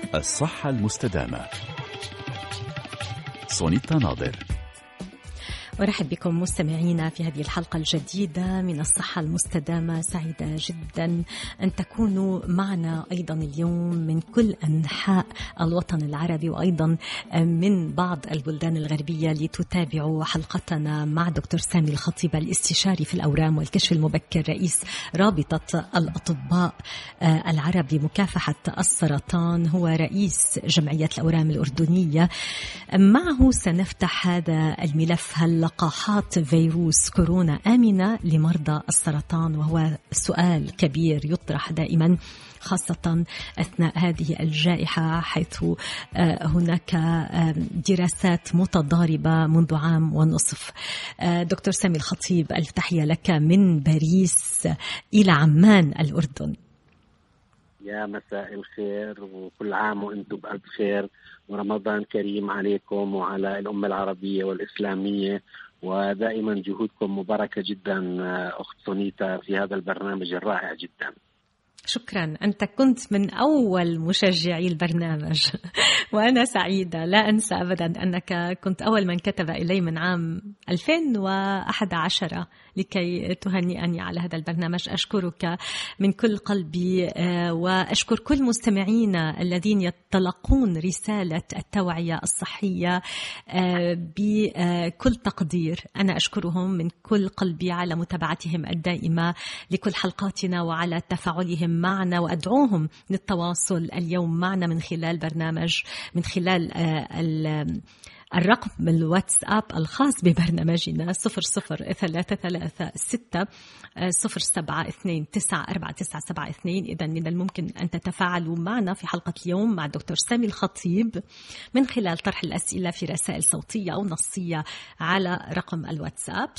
الصحة المستدامة. سونيتا ناظر. ورحب بكم مستمعينا في هذه الحلقة الجديدة من الصحة المستدامة. سعيدة جدا أن تكونوا معنا أيضا اليوم من كل أنحاء الوطن العربي وأيضا من بعض البلدان الغربية لتتابعوا حلقتنا مع دكتور سامي الخطيب الاستشاري في الأورام والكشف المبكر، رئيس رابطة الأطباء العرب لمكافحة السرطان، هو رئيس جمعية الأورام الأردنية. معه سنفتح هذا الملف: هل لقاحات فيروس كورونا آمنة لمرضى السرطان؟ وهو سؤال كبير يطرح دائما، خاصة أثناء هذه الجائحة، حيث هناك دراسات متضاربة منذ عام ونصف. دكتور سامي الخطيب، ألف تحية لك من باريس إلى عمان الأردن. يا مساء الخير، وكل عام وأنتم بألف خير، ورمضان كريم عليكم وعلى الأمة العربية والإسلامية، ودائما جهودكم مباركة جدا أخت سونيتا في هذا البرنامج الرائع جدا. شكرا، أنت كنت من أول مشجعي البرنامج وأنا سعيدة، لا أنسى أبدا أنك كنت أول من كتب إلي من عام 2011 لكي تهنئني على هذا البرنامج. أشكرك من كل قلبي، وأشكر كل مستمعينا الذين يتلقون رسالة التوعية الصحية بكل تقدير. أنا أشكرهم من كل قلبي على متابعتهم الدائمة لكل حلقاتنا وعلى تفاعلهم معنا، وأدعوهم للتواصل اليوم معنا من خلال برنامج، من خلال الرقم الواتساب الخاص ببرنامجنا 0033607294972. إذن من الممكن أن تتفاعلوا معنا في حلقة اليوم مع دكتور سامي الخطيب من خلال طرح الأسئلة في رسائل صوتية أو نصية على رقم الواتساب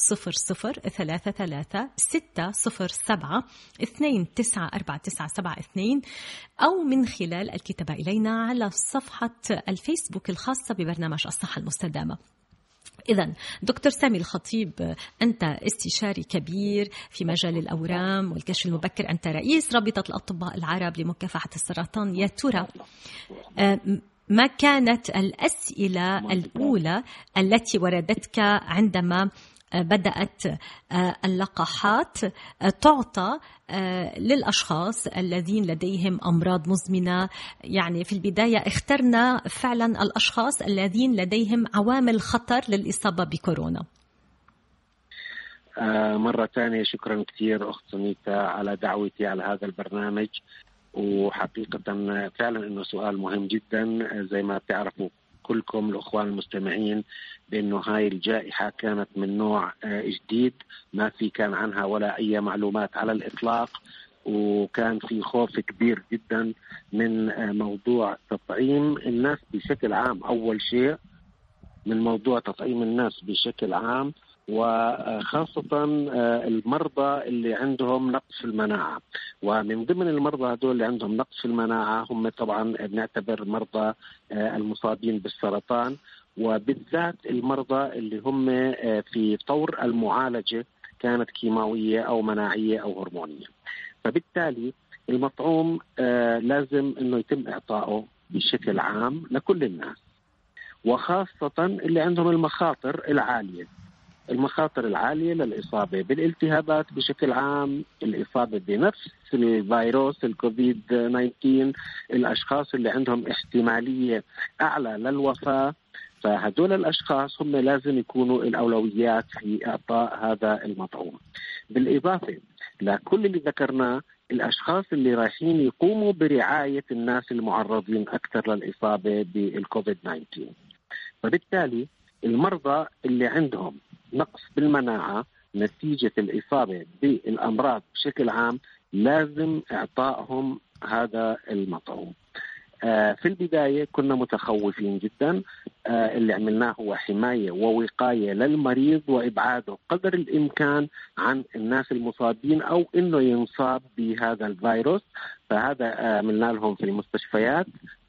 0033607294972، أو من خلال الكتابة إلينا على صفحة الفيسبوك الخاصة ببرنامج الصحة المستدامة. إذن دكتور سامي الخطيب، أنت استشاري كبير في مجال الأورام والكشف المبكر، أنت رئيس رابطة الأطباء العرب لمكافحة السرطان. يا ترى ما كانت الأسئلة الأولى التي وردتك عندما بدأت اللقاحات تعطى للأشخاص الذين لديهم أمراض مزمنة؟ يعني في البداية اخترنا فعلا الأشخاص الذين لديهم عوامل خطر للإصابة بكورونا. مرة ثانية شكرا كثير أخت سونيتا على دعوتي على هذا البرنامج، وحقيقة فعلا إنه سؤال مهم جدا. زي ما بتعرفوا كلكم الأخوان المستمعين بأنه هاي الجائحة كانت من نوع جديد، ما في كان عنها ولا أي معلومات على الإطلاق، وكان في خوف كبير جدا من موضوع تطعيم الناس بشكل عام. أول شيء من موضوع تطعيم الناس بشكل عام، وخاصة المرضى اللي عندهم نقص في المناعة. ومن ضمن المرضى هذول اللي عندهم نقص في المناعة هم طبعا بنعتبر مرضى المصابين بالسرطان، وبالذات المرضى اللي هم في طور المعالجة كانت كيماوية أو مناعية أو هرمونية. فبالتالي المطعوم لازم إنه يتم إعطائه بشكل عام لكل الناس، وخاصة اللي عندهم المخاطر العالية للإصابة بالالتهابات بشكل عام، الإصابة بنفس الفيروس الكوفيد 19، الأشخاص اللي عندهم احتمالية أعلى للوفاة. فهدول الأشخاص هم لازم يكونوا الأولويات في إعطاء هذا المطعوم. بالإضافة لكل اللي ذكرناه، الأشخاص اللي رايحين يقوموا برعاية الناس المعرضين أكثر للإصابة بالكوفيد 19. فبالتالي المرضى اللي عندهم نقص بالمناعة نتيجة الإصابة بالأمراض بشكل عام لازم إعطائهم هذا المطعوم. في البداية كنا متخوفين جدا، اللي عملناه هو حماية ووقاية للمريض وإبعاده قدر الإمكان عن الناس المصابين أو إنه ينصاب بهذا الفيروس. فهذا عملنا لهم في المستشفيات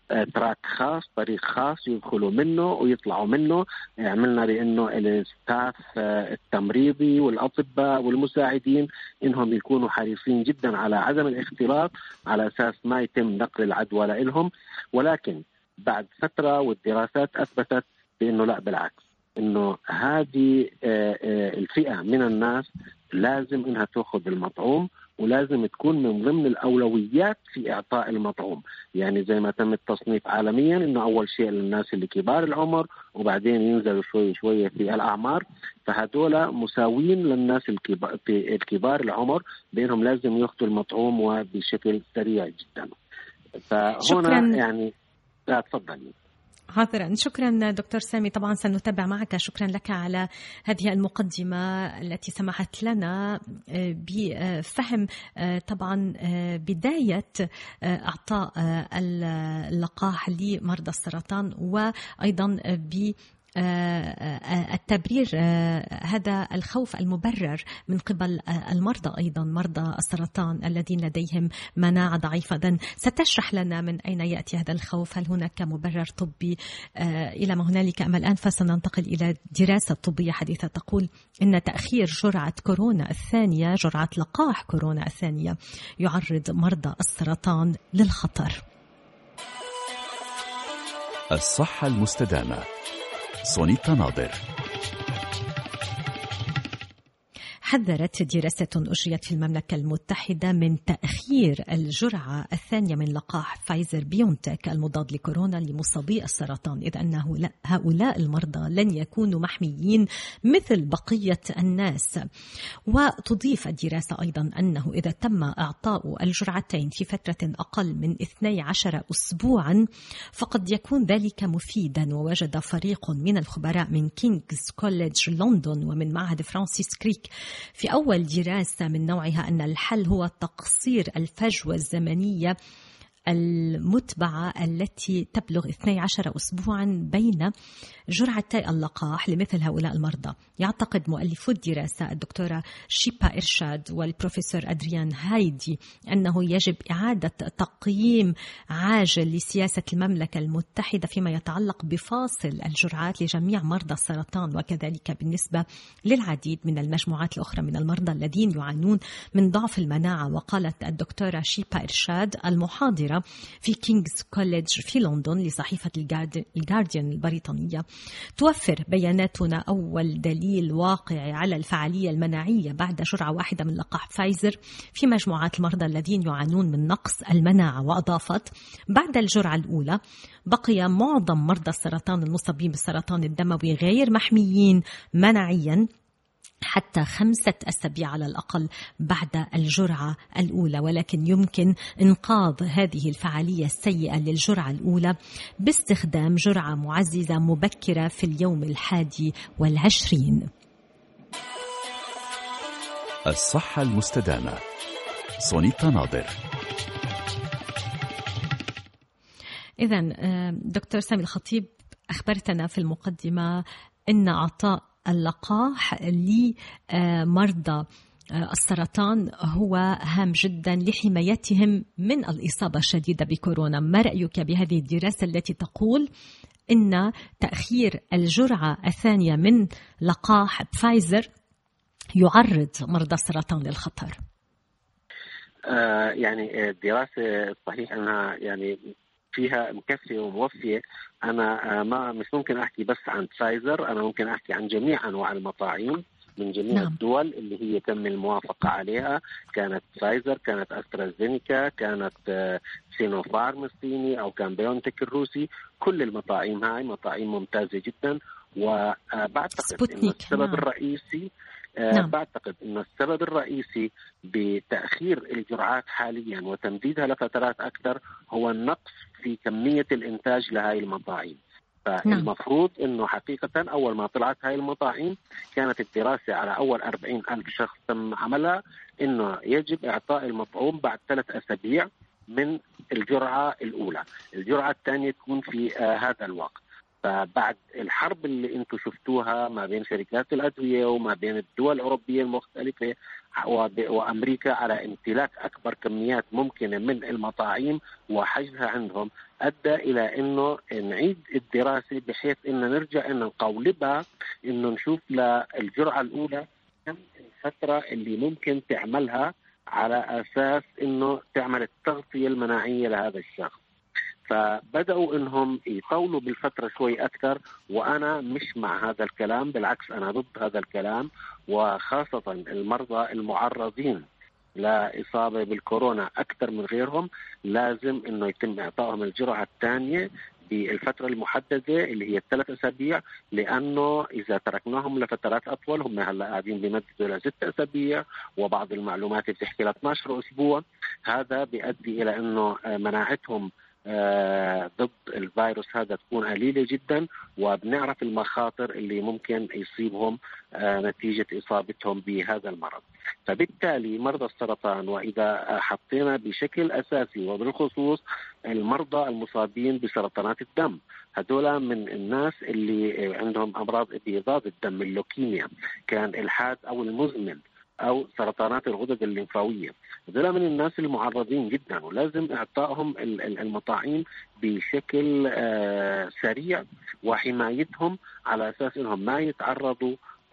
تراك خاص، طريق خاص يدخلوا منه ويطلعوا منه. عملنا بأنه الستاف التمريضي والأطباء والمساعدين إنهم يكونوا حريصين جدا على عدم الاختلاط على أساس ما يتم نقل العدوى لهم. ولكن بعد فترة والدراسات أثبتت بأنه لا، بالعكس، إنه هذه الفئة من الناس لازم إنها تأخذ المطعوم، ولازم تكون من ضمن الأولويات في إعطاء المطعوم. يعني زي ما تم التصنيف عالميا إنه أول شيء للناس اللي كبار العمر، وبعدين ينزلوا شوي شوي في الأعمار. فهدول مساوين للناس الكبار العمر بأنهم لازم يأخذوا المطعوم وبشكل سريع جدا. فهنا شكراً. يعني لا، تفضلي. حاضرا، شكرا دكتور سامي. طبعا سنتابع معك. شكرا لك على هذه المقدمة التي سمحت لنا بفهم طبعا بداية إعطاء اللقاح لمرضى السرطان، وأيضا التبرير هذا الخوف المبرر من قبل المرضى، أيضا مرضى السرطان الذين لديهم مناعة ضعيفة. إذن ستشرح لنا من أين يأتي هذا الخوف، هل هناك مبرر طبي إلى ما هنالك أم الآن؟ فسننتقل إلى دراسة طبية حديثة تقول إن تأخير جرعة كورونا الثانية، جرعة لقاح كورونا الثانية، يعرض مرضى السرطان للخطر. الصحة المستدامة. سونيتا ناظر. حذرت دراسة أجريت في المملكة المتحدة من تأخير الجرعة الثانية من لقاح فايزر بيونتك المضاد لكورونا لمصابي السرطان، إذ أن هؤلاء المرضى لن يكونوا محميين مثل بقية الناس. وتضيف الدراسة أيضا أنه إذا تم إعطاء الجرعتين في فترة أقل من 12 أسبوعا فقد يكون ذلك مفيدا. ووجد فريق من الخبراء من كينغز كوليدج لندن ومن معهد فرانسيس كريك في أول دراسة من نوعها أن الحل هو تقصير الفجوة الزمنية المتبعة التي تبلغ 12 أسبوعا بين جرعتي اللقاح لمثل هؤلاء المرضى. يعتقد مؤلفو الدراسة الدكتورة شيبا إرشاد والبروفيسور أدريان هايدي أنه يجب إعادة تقييم عاجل لسياسة المملكة المتحدة فيما يتعلق بفاصل الجرعات لجميع مرضى السرطان، وكذلك بالنسبة للعديد من المجموعات الأخرى من المرضى الذين يعانون من ضعف المناعة. وقالت الدكتورة شيبا إرشاد المحاضرة في كينغز كوليدج في لندن لصحيفة الجارديان البريطانية: توفر بياناتنا أول دليل واقعي على الفعالية المناعية بعد جرعة واحدة من لقاح فايزر في مجموعات المرضى الذين يعانون من نقص المناعة. وأضافت: بعد الجرعة الأولى بقي معظم مرضى السرطان المصابين بالسرطان الدموي غير محميين مناعيا حتى 5 أسابيع على الأقل بعد الجرعة الأولى، ولكن يمكن إنقاذ هذه الفعالية السيئة للجرعة الأولى باستخدام جرعة معززة مبكرة في اليوم 21. الصحة المستدامة. سونيتا ناظر. إذن دكتور سامي الخطيب، أخبرتنا في المقدمة أن أعطاء اللقاح لمرضى السرطان هو هام جدا لحمايتهم من الإصابة الشديدة بكورونا. ما رأيك بهذه الدراسة التي تقول إن تأخير الجرعة الثانية من لقاح فايزر يعرض مرضى السرطان للخطر؟ يعني الدراسة صحيح أنها يعني فيها مكفية وموفية. أنا ما مش ممكن أحكي بس عن فايزر، أنا ممكن أحكي عن جميع أنواع المطاعيم من جميع الدول اللي هي تم الموافقة عليها. كانت فايزر، كانت أسترازينيكا، كانت سينوفارم الصيني، أو كان بيونتك الروسي. كل المطاعيم هاي مطاعيم ممتازة جدا. وبعتقد إن السبب الرئيسي بعتقد أن السبب الرئيسي بتأخير الجرعات حاليا وتمديدها لفترات أكثر هو النقص في كمية الإنتاج لهاي المطاعيم. فالمفروض أنه حقيقة أول ما طلعت هاي المطاعيم كانت الدراسة على أول 40,000 شخص تم عملها أنه يجب إعطاء المطعوم بعد 3 أسابيع من الجرعة الأولى، الجرعة الثانية تكون في هذا الوقت. فبعد الحرب اللي انتم شفتوها ما بين شركات الأدوية وما بين الدول الأوروبية المختلفة وأمريكا على امتلاك أكبر كميات ممكنة من المطاعيم وحجزها عندهم، أدى إلى أنه نعيد الدراسة بحيث أنه نرجع أن نقولبها، أنه نشوف للجرعة الأولى كم الفترة اللي ممكن تعملها على أساس أنه تعمل التغطية المناعية لهذا الشخص. فبدأوا أنهم يطولوا بالفترة شوي أكثر، وأنا مش مع هذا الكلام، بالعكس أنا ضد هذا الكلام، وخاصة المرضى المعرضين لإصابة بالكورونا أكثر من غيرهم لازم أنه يتم إعطائهم الجرعة الثانية بالفترة المحددة اللي هي 3 أسابيع، لأنه إذا تركناهم لفترات أطول، هم هلا قاعدين بيمددوا ل 6 أسابيع وبعض المعلومات بتحكي ل 12 أسبوع، هذا بيؤدي إلى أنه مناعتهم ضد الفيروس هذا تكون قليلة جدا، وبنعرف المخاطر اللي ممكن يصيبهم نتيجة إصابتهم بهذا المرض. فبالتالي مرضى السرطان، وإذا حطينا بشكل أساسي وبالخصوص المرضى المصابين بسرطانات الدم، هذولا من الناس اللي عندهم أمراض ابيضاد الدم، اللوكيميا كان الحاد أو المزمن أو سرطانات الغدد الليمفاوية، هذول من الناس المعرضين جدا، ولازم إعطائهم المطاعيم بشكل سريع وحمايتهم على أساس أنهم ما يتعرضوا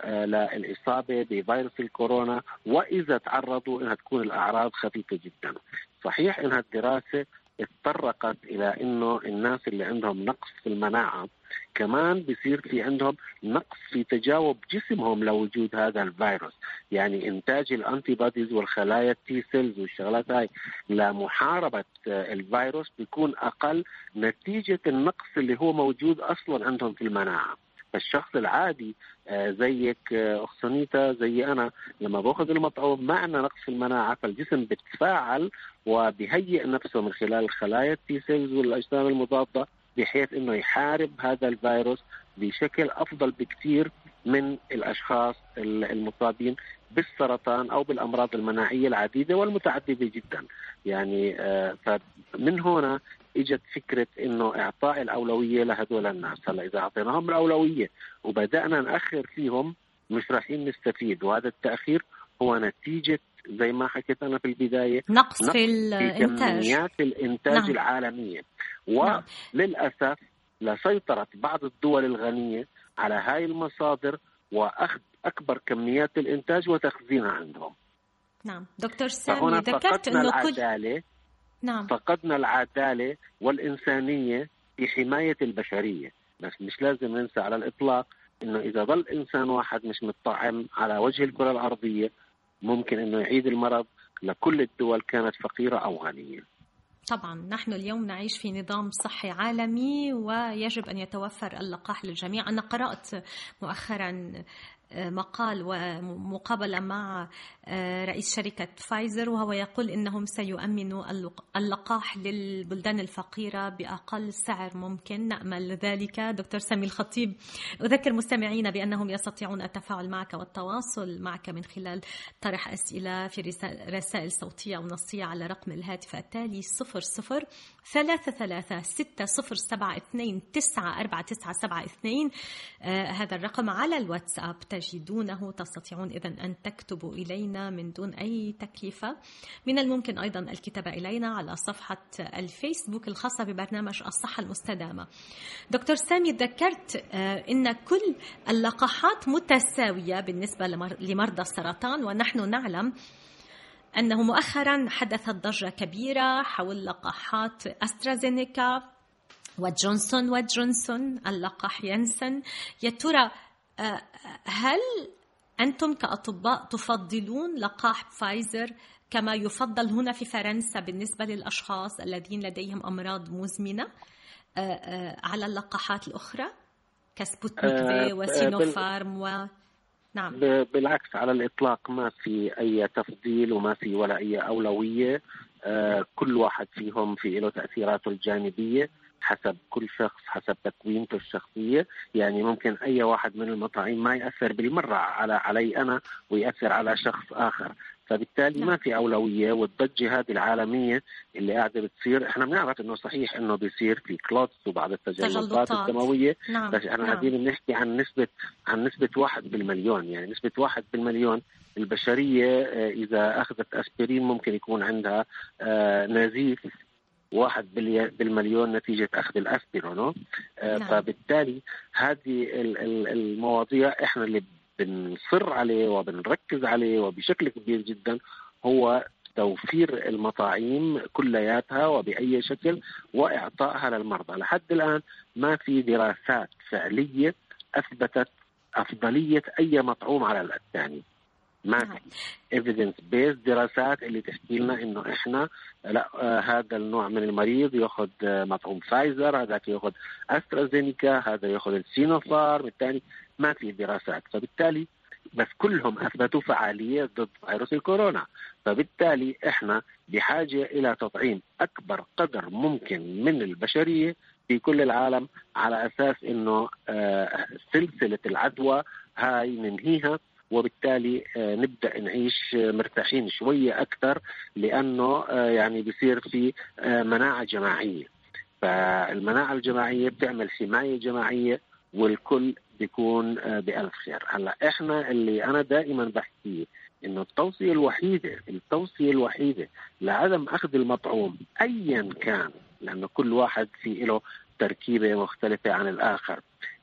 للإصابة بفيروس الكورونا، وإذا تعرضوا أنها تكون الأعراض خفيفة جدا. صحيح أنها الدراسة اتطرقت إلى أنه الناس اللي عندهم نقص في المناعة كمان بيصير في عندهم نقص في تجاوب جسمهم لوجود هذا الفيروس، يعني إنتاج الأنتي بوديز والخلايا التي سيلز والشغلات هاي لمحاربة الفيروس بيكون أقل نتيجة النقص اللي هو موجود أصلا عندهم في المناعة. فالشخص العادي زيك أخت سونيتا زي أنا لما باخذ المطعوم ما عندنا نقص في المناعة، فالجسم بتفاعل وبيهيئ نفسه من خلال الخلايا التي سيلز والأجسام المضادة بحيث أنه يحارب هذا الفيروس بشكل أفضل بكثير من الأشخاص المصابين بالسرطان أو بالأمراض المناعية العديدة والمتعددة جدا. يعني فمن هنا اجت فكرة انه اعطاء الاولوية لهذول الناس. هلا اذا اعطيناهم الاولوية وبدأنا نأخر فيهم مش رايحين نستفيد، وهذا التأخير هو نتيجة زي ما حكيت انا في البداية نقص في الانتاج، كميات الانتاج العالمية، وللأسف لسيطرة بعض الدول الغنية على هاي المصادر وأخذ أكبر كميات الإنتاج وتخزينها عندهم. نعم دكتور سامي، ذكرت أنه فقدنا العدالة والإنسانية في حماية البشرية، بس مش لازم ننسى على الإطلاق إنه إذا ظل إنسان واحد مش متطعم على وجه الكرة الأرضية ممكن إنه يعيد المرض لكل الدول كانت فقيرة أو غنية. طبعا نحن اليوم نعيش في نظام صحي عالمي ويجب أن يتوفر اللقاح للجميع. أنا قرأت مؤخرا مقال ومقابلة مع رئيس شركة فايزر وهو يقول إنهم سيؤمنوا اللقاح للبلدان الفقيرة بأقل سعر ممكن. نأمل ذلك. دكتور سامي الخطيب، أذكر مستمعينا بأنهم يستطيعون التفاعل معك والتواصل معك من خلال طرح أسئلة في رسائل صوتية أو نصية على رقم الهاتف التالي 003360729497. هذا الرقم على الواتساب تجدونه. تستطيعون إذن أن تكتبوا إلينا من دون أي تكلفة. من الممكن أيضا الكتابة إلينا على صفحة الفيسبوك الخاصة ببرنامج الصحة المستدامة. دكتور سامي، ذكرت إن كل اللقاحات متساوية بالنسبة لمرضى السرطان، ونحن نعلم أنه مؤخرا حدثت ضجة كبيرة حول لقاحات أسترازينيكا وجونسون اللقاح ينسن. يا ترى هل أنتم كأطباء تفضلون لقاح فايزر كما يفضل هنا في فرنسا بالنسبة للأشخاص الذين لديهم أمراض مزمنة على اللقاحات الأخرى كسبوتنيك في وسينوفارم نعم. بالعكس على الإطلاق ما في أي تفضيل وما في ولا أي أولوية. كل واحد فيهم في له تأثيراته الجانبية حسب كل شخص حسب تكوينته الشخصية. يعني ممكن أي واحد من المطاعيم ما يأثر بالمرة علي أنا ويأثر على شخص آخر. فبالتالي ما في أولوية. والضجة هذه العالمية اللي قاعدة بتصير، احنا بنعرف انه صحيح انه بيصير في كلوتس وبعض التجلطات الدموية، بس احنا قاعدين بنحكي عن نسبة 1%، يعني نسبة 1% البشرية إذا أخذت أسبرين ممكن يكون عندها نزيف 1% نتيجة أخذ الأسبرين. فبالتالي هذه المواضيع إحنا اللي بنصر عليه وبنركز عليه وبشكل كبير جدا، هو توفير المطاعيم كلياتها وبأي شكل وإعطائها للمرضى. لحد الآن ما في دراسات فعلية أثبتت أفضلية أي مطعوم على الثاني. ما في evidence based دراسات اللي تحكي لنا إنه إحنا لا هذا النوع من المريض يأخذ مطعوم فايزر، هذا يأخذ أسترازينيكا، هذا يأخذ السينوفارم الثاني. ما في دراسات. فبالتالي بس كلهم أثبتوا فعالية ضد فيروس الكورونا. فبالتالي إحنا بحاجة إلى تطعيم أكبر قدر ممكن من البشرية في كل العالم، على أساس إنه سلسلة العدوى هاي ننهيها، وبالتالي نبدأ نعيش مرتاحين شوية أكثر، لأنه يعني بيصير في مناعة جماعية. فالمناعة الجماعية بتعمل حماية جماعية والكل بيكون بألف خير. هلا إحنا اللي أنا دائما بحكيه إنه التوصية الوحيدة لعدم أخذ المطعوم أيا كان، لأنه كل واحد في له تركيبة مختلفة عن الآخر.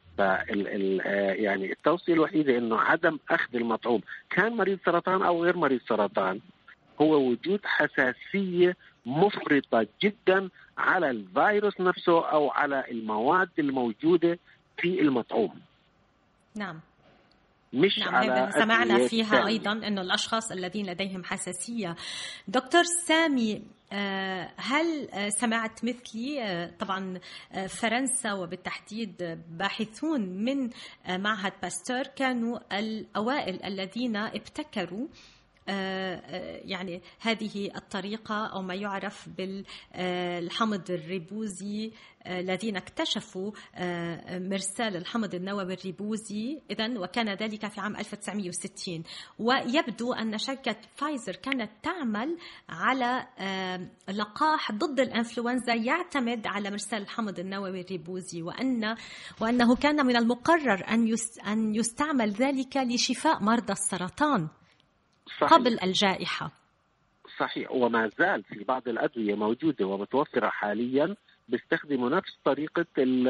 يعني التوصية الوحيدة إنه عدم أخذ المطعوم كان مريض سرطان أو غير مريض سرطان، هو وجود حساسية مفرطة جدا على الفيروس نفسه أو على المواد الموجودة في المطعوم. نعم. مش على سمعنا فيها أيضا أنه الأشخاص الذين لديهم حساسية. دكتور سامي، هل سمعت مثلي؟ طبعا فرنسا وبالتحديد باحثون من معهد باستور كانوا الأوائل الذين ابتكروا يعني هذه الطريقة أو ما يعرف بالحمض الريبوزي، الذين اكتشفوا مرسال الحمض النووي الريبوزي إذن، وكان ذلك في عام 1960. ويبدو أن شركة فايزر كانت تعمل على لقاح ضد الإنفلونزا يعتمد على مرسال الحمض النووي الريبوزي، وأنه كان من المقرر أن يستعمل ذلك لشفاء مرضى السرطان. صحيح. قبل الجائحة. صحيح. وما زال في بعض الأدوية موجودة ومتوفرة حاليا بيستخدموا نفس طريقة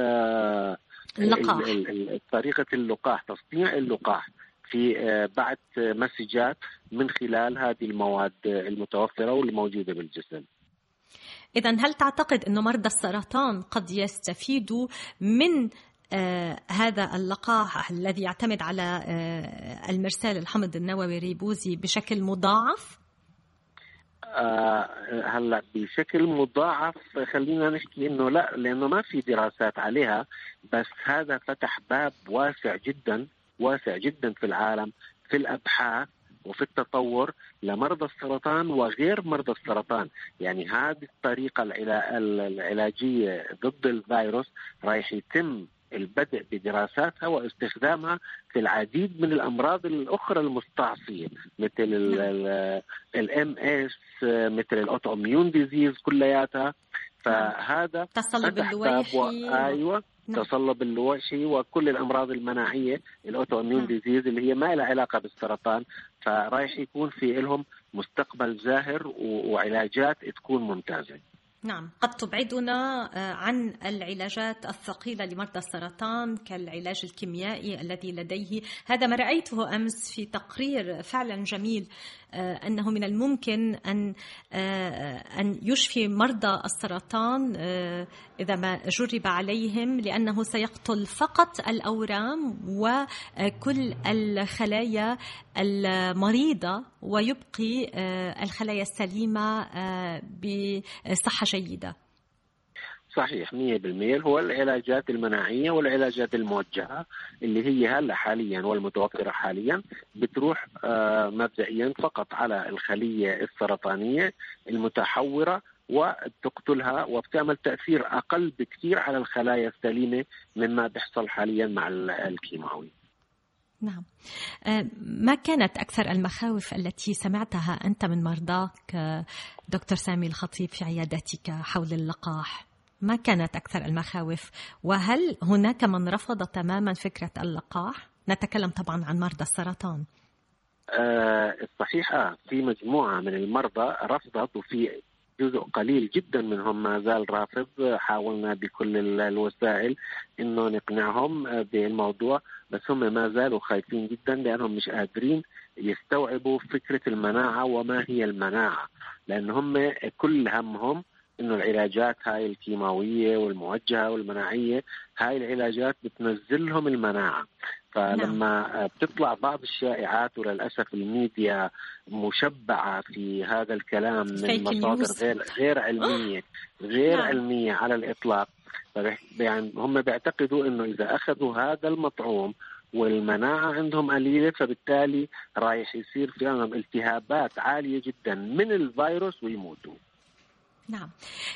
طريقة اللقاح، تصنيع اللقاح في بعض مسجات من خلال هذه المواد المتوفرة والموجودة بالجسم. إذن هل تعتقد أن مرضى السرطان قد يستفيدوا من هذا اللقاح الذي يعتمد على المرسال الحمض النووي الريبوزي بشكل مضاعف؟ هلا بشكل مضاعف خلينا نحكي انه لا، لانه ما في دراسات عليها، بس هذا فتح باب واسع جدا في العالم في الابحاث وفي التطور لمرضى السرطان وغير مرضى السرطان. يعني هذه الطريقة العلاجية ضد الفيروس رايح يتم البدء بدراساتها واستخدامها في العديد من الأمراض الأخرى المستعصية، مثل الMS، مثل الأوتوميون ديزيز كلياتها. فهذا تصلب اللويحي. أيوة. نعم. تصلب اللويحي وكل الأمراض المناعية الأوتوميون ديزيز اللي هي ما لها علاقة بالسرطان، فرايح يكون في لهم مستقبل زاهر وعلاجات تكون ممتازة. نعم، قد تبعدنا عن العلاجات الثقيلة لمرضى السرطان كالعلاج الكيميائي الذي لديه. هذا ما رأيته أمس في تقرير فعلا جميل، أنه من الممكن أن يشفي مرضى السرطان إذا ما جرب عليهم، لأنه سيقتل فقط الأورام وكل الخلايا المريضة ويبقي الخلايا السليمة بصحة جيدة. صحيح 100%. هو العلاجات المناعية والعلاجات الموجهة اللي هي هلا حاليا والمتوفرة حاليا بتروح مبدئيا فقط على الخلية السرطانية المتحورة وتقتلها، وبتعمل تأثير أقل بكثير على الخلايا السليمة مما بيحصل حاليا مع الكيماوي. نعم. ما كانت أكثر المخاوف التي سمعتها أنت من مرضاك دكتور سامي الخطيب في عيادتك حول اللقاح؟ ما كانت أكثر المخاوف؟ وهل هناك من رفض تماما فكرة اللقاح؟ نتكلم طبعا عن مرضى السرطان. الصحيح في مجموعة من المرضى رفضت، وفي جزء قليل جدا منهم ما زال رافض. حاولنا بكل الوسائل إنه نقنعهم بالموضوع، بس هم ما زالوا خايفين جدا لأنهم مش قادرين يستوعبوا فكرة المناعة وما هي المناعة، لأن هم كل همهم إنه العلاجات هاي الكيماوية والموجهة والمناعية، هاي العلاجات بتنزلهم المناعة. فلما بتطلع بعض الشائعات، وللأسف الميديا مشبعة في هذا الكلام من مصادر غير علمية علمية على الإطلاق، يعني هم بيعتقدوا إنه إذا أخذوا هذا المطعوم والمناعة عندهم قليلة، فبالتالي رايح يصير في عندهم التهابات عالية جدا من الفيروس ويموتوا. نعم.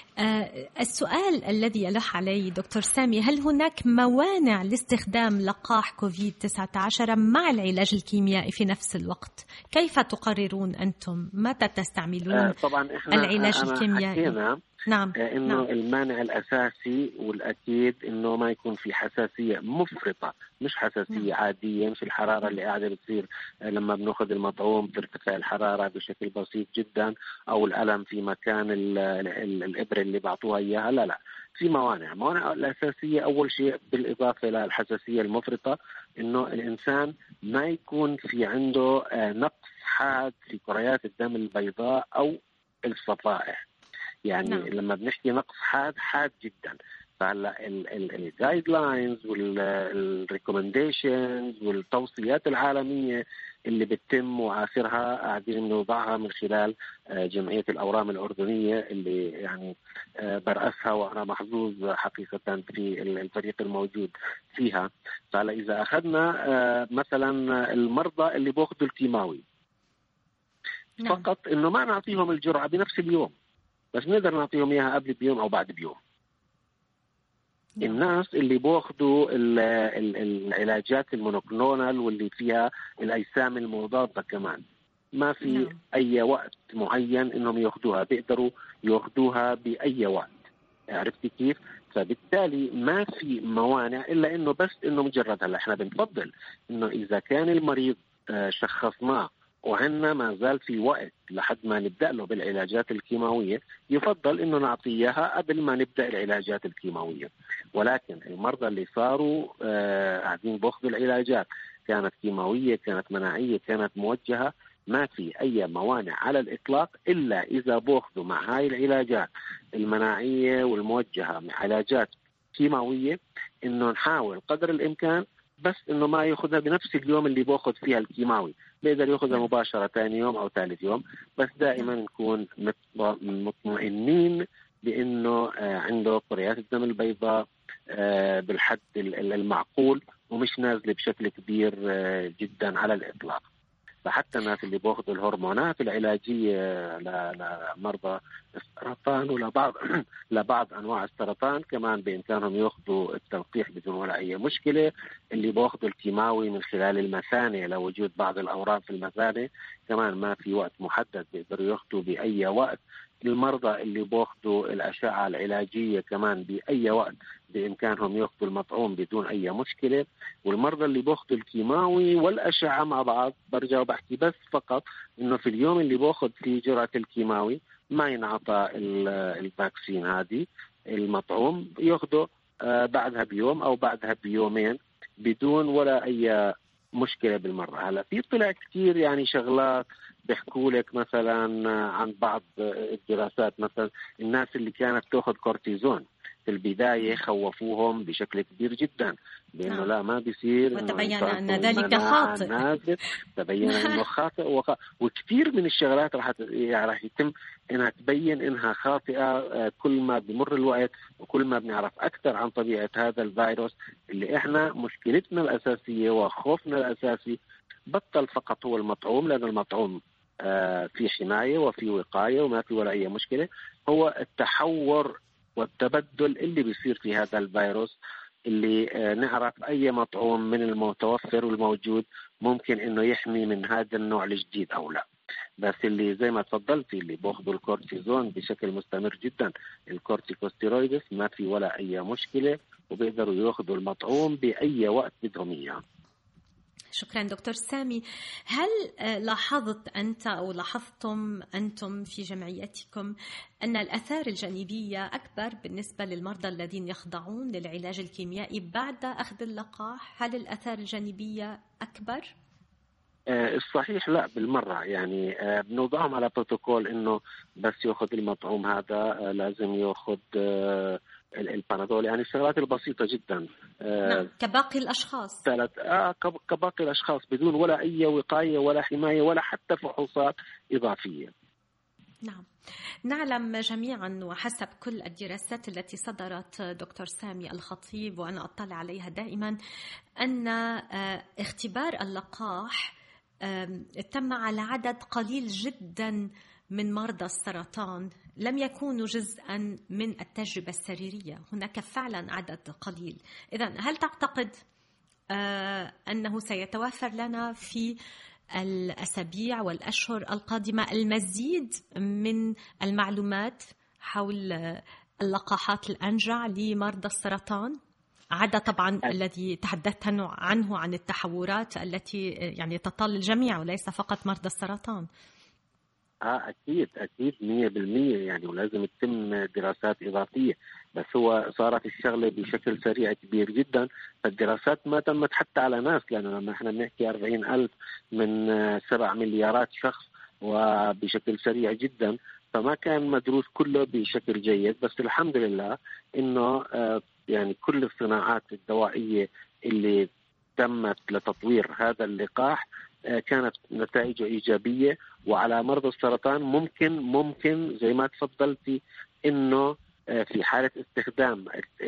السؤال الذي يلح علي دكتور سامي، هل هناك موانع لاستخدام لقاح كوفيد-19 مع العلاج الكيميائي في نفس الوقت؟ كيف تقررون أنتم متى تستعملون طبعا إحنا العلاج الكيميائي؟ نعم. إنه المانع الأساسي والأكيد إنه ما يكون في حساسية مفرطة، مش حساسية عادية، مش الحرارة اللي قاعدة بتصير لما بناخذ المطعوم ترتفع الحرارة بشكل بسيط جدا، أو الألم في مكان الإبرة اللي بعطوها إياها. لا، في موانع الأساسية. أول شيء بالإضافة للحساسية المفرطة، إنه الإنسان ما يكون في عنده نقص حاد في كريات الدم البيضاء أو الصفائح. يعني لما بنحكي نقص حاد جدا، فهلا الجايد لاينز والريكومنديشنز والتوصيات العالميه اللي بتتم واخرها قاعدين نوضعها من خلال جمعيه الاورام الاردنيه اللي يعني برأسها وانا محظوظ حقيقه في الفريق الموجود فيها. فهلا اذا اخذنا مثلا المرضى اللي بياخذوا الكيماوي فقط، انه ما نعطيهم الجرعه بنفس اليوم، بس نقدر نعطيهم إياها قبل بيوم أو بعد بيوم. الناس اللي بياخذوا العلاجات المونوكلونال واللي فيها الأجسام المضادة كمان، ما في أي وقت معين إنهم ياخذوها، بيقدروا ياخذوها بأي وقت. عرفتي كيف؟ فبالتالي ما في موانع، إلا إنه بس إنه مجرد هلا إحنا بنفضل إنه إذا كان المريض شخصناه وعندنا ما زال في وقت لحد ما نبدأ له بالعلاجات الكيماوية، يفضل إنه نعطيها قبل ما نبدأ العلاجات الكيماوية. ولكن المرضى اللي صاروا قاعدين بأخذوا العلاجات، كانت كيماوية كانت مناعية كانت موجهة، ما في أي موانع على الإطلاق، إلا إذا بأخذوا مع هاي العلاجات المناعية والموجهة مع علاجات كيماوية، إنه نحاول قدر الإمكان بس إنه ما يأخذها بنفس اليوم اللي بأخذ فيها الكيماوي، بيقدر يأخذها مباشرة ثاني يوم أو ثالث يوم، بس دائما نكون مطمئنين بأنه عنده كريات الدم البيضاء بالحد المعقول ومش نازلة بشكل كبير جدا على الإطلاق. فحتى الناس اللي بأخذوا الهرمونات العلاجية لمرضى السرطان لبعض أنواع السرطان كمان بإمكانهم يأخذوا التلقيح بدون ولا أي مشكلة. اللي بأخذوا الكيماوي من خلال المثانة لوجود بعض الأورام في المثانة كمان ما في وقت محدد، بيقدروا يأخذوا بأي وقت. المرضى اللي بأخذوا الأشعة العلاجية كمان بأي وقت بإمكانهم يأخذوا المطعوم بدون أي مشكلة. والمرضى اللي بأخذوا الكيماوي والأشعة مع بعض برجع وبحكي بس فقط إنه في اليوم اللي بأخذ فيه جرعة الكيماوي ما ينعطى الفاكسين هذه المطعوم، يأخذه بعدها بيوم أو بعدها بيومين بدون ولا أي مشكلة بالمرة. هلا في طلع كتير يعني شغلات بيحكوا لك مثلا عن بعض الدراسات، مثلا الناس اللي كانت تأخذ كورتيزون في البداية خوفوهم بشكل كبير جدا بأنه لا ما بيصير، وتبين أن ذلك خاطئ. تبين أنه خاطئ وكثير من الشغلات راح يتم أنها تبين أنها خاطئة كل ما بمر الوقت وكل ما بنعرف أكثر عن طبيعة هذا الفيروس اللي إحنا مشكلتنا الأساسية وخوفنا الأساسي بطل فقط هو المطعوم، لأن المطعوم في حماية وفي وقاية وما في ولا أي مشكلة. هو التحور والتبدل اللي بيصير في هذا الفيروس اللي نعرف أي مطعوم من المتوفر والموجود ممكن إنه يحمي من هذا النوع الجديد أو لا. بس اللي زي ما تفضلتي اللي بأخذوا الكورتيزون بشكل مستمر جدا، الكورتيكوستيرويدز، ما في ولا أي مشكلة، وبيقدروا يأخذوا المطعوم بأي وقت بدهم إياه. شكرا دكتور سامي. هل لاحظت أنت أو لاحظتم أنتم في جمعيتكم أن الآثار الجانبية أكبر بالنسبة للمرضى الذين يخضعون للعلاج الكيميائي بعد أخذ اللقاح؟ هل الآثار الجانبية أكبر؟ الصحيح لا بالمرة، يعني بنوضعهم على بروتوكول إنه بس يأخذ المطعوم هذا لازم يأخذ البانادول، يعني السنوات البسيطة جدا. نعم، كباقي الأشخاص. كباقي الأشخاص بدون ولا أي وقاية ولا حماية ولا حتى فحوصات إضافية. نعم، نعلم جميعا وحسب كل الدراسات التي صدرت دكتور سامي الخطيب وأنا أطلع عليها دائما أن اختبار اللقاح تم على عدد قليل جدا من مرضى السرطان، لم يكونوا جزءا من التجربة السريرية، هناك فعلا عدد قليل. إذن هل تعتقد أنه سيتوفر لنا في الأسابيع والأشهر القادمة المزيد من المعلومات حول اللقاحات الأنجع لمرضى السرطان؟ عدا طبعا الذي تحدثت عنه عن التحورات التي يعني تطال الجميع وليس فقط مرضى السرطان. أكيد 100%، يعني ولازم تتم دراسات إضافية، بس هو صارت الشغلة بشكل سريع كبير جدا، فالدراسات ما تمت حتى على ناس، لأنه لما احنا بنحكي 40,000 من 7 مليارات شخص وبشكل سريع جدا، فما كان مدروس كله بشكل جيد. بس الحمد لله إنه يعني كل الصناعات الدوائية اللي تمت لتطوير هذا اللقاح كانت نتائجه إيجابية، وعلى مرضى السرطان ممكن زي ما تفضلتي إنه في حالة استخدام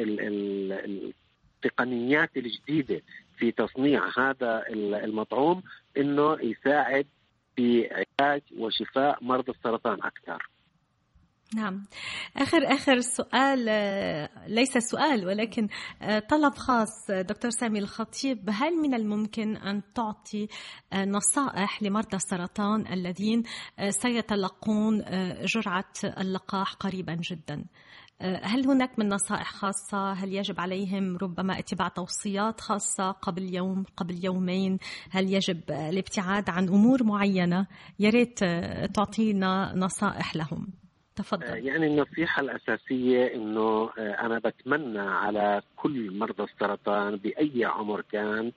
التقنيات الجديدة في تصنيع هذا المطعوم إنه يساعد في علاج وشفاء مرضى السرطان أكثر. نعم، آخر سؤال، ليس سؤال ولكن طلب خاص دكتور سامي الخطيب، هل من الممكن أن تعطي نصائح لمرضى السرطان الذين سيتلقون جرعة اللقاح قريبا جدا؟ هل هناك من نصائح خاصة؟ هل يجب عليهم ربما اتباع توصيات خاصة قبل يوم قبل يومين؟ هل يجب الابتعاد عن أمور معينة؟ يا ريت تعطينا نصائح لهم. تفضل. يعني النصيحة الأساسية إنه أنا بتمنى على كل مرضى السرطان بأي عمر كان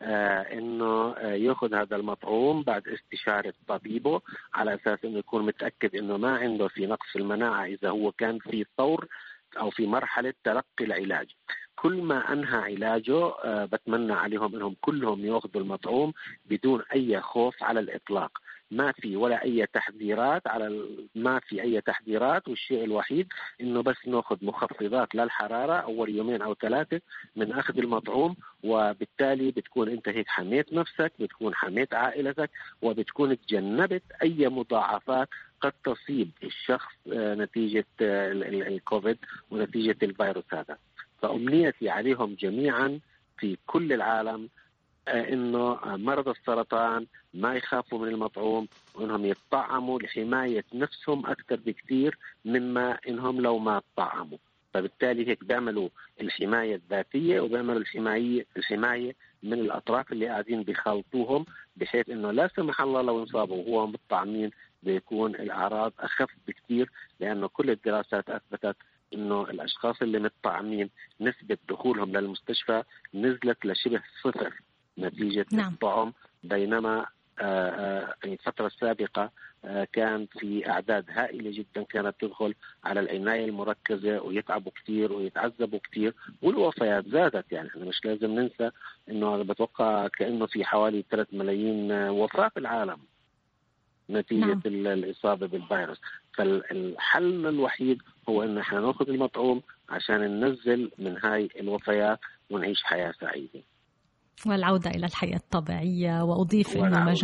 إنه يأخذ هذا المطعوم بعد استشارة طبيبه، على أساس إنه يكون متأكد إنه ما عنده في نقص في المناعة إذا هو كان في طور أو في مرحلة تلقي العلاج. كل ما أنهى علاجه بتمنى عليهم إنهم كلهم يأخذوا المطعوم بدون أي خوف على الإطلاق. ما في ولا أي تحذيرات ما في أي تحذيرات، والشيء الوحيد إنه بس نأخذ مخفضات للحرارة أول 2 أو 3 من أخذ المطعوم، وبالتالي بتكون أنت هيك حميت نفسك، بتكون حميت عائلتك، وبتكون تجنبت أي مضاعفات قد تصيب الشخص نتيجة الكوفيد ونتيجة الفيروس هذا. فأمنيتي عليهم جميعا في كل العالم إنه مرضى السرطان ما يخافوا من المطعوم، وإنهم يتطعموا لحماية نفسهم أكثر بكثير مما إنهم لو ما تطعموا. فبالتالي هيك بيعملوا الحماية الذاتية وبيعملوا الحماية من الأطراف اللي قاعدين بيخالطوهم، بحيث إنه لا سمح الله لو انصابوا وهو متطعمين بيكون الأعراض أخف بكثير، لأنه كل الدراسات أثبتت إنه الأشخاص اللي متطعمين نسبة دخولهم للمستشفى نزلت لشبه 0 نتيجة الطعم، بينما الفترة السابقة كان في أعداد هائلة جدا كانت تدخل على العناية المركزة ويتعبوا كثير ويتعذبوا كثير، والوفيات زادت. يعني احنا مش لازم ننسى إنه أنا بتوقع كأنه في حوالي 3 ملايين وفاة في العالم نتيجة الإصابة بالفيروس. فالحل الوحيد هو إن احنا نأخذ المطعوم عشان ننزل من هاي الوفيات ونعيش حياة سعيدة والعودة إلى الحياة الطبيعية. وأضيف أنه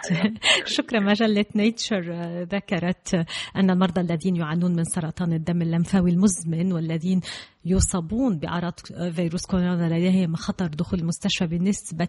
مجلة نيتشر ذكرت أن المرضى الذين يعانون من سرطان الدم اللمفاوي المزمن والذين يصابون بأعراض فيروس كورونا لديهم خطر دخول المستشفى بنسبة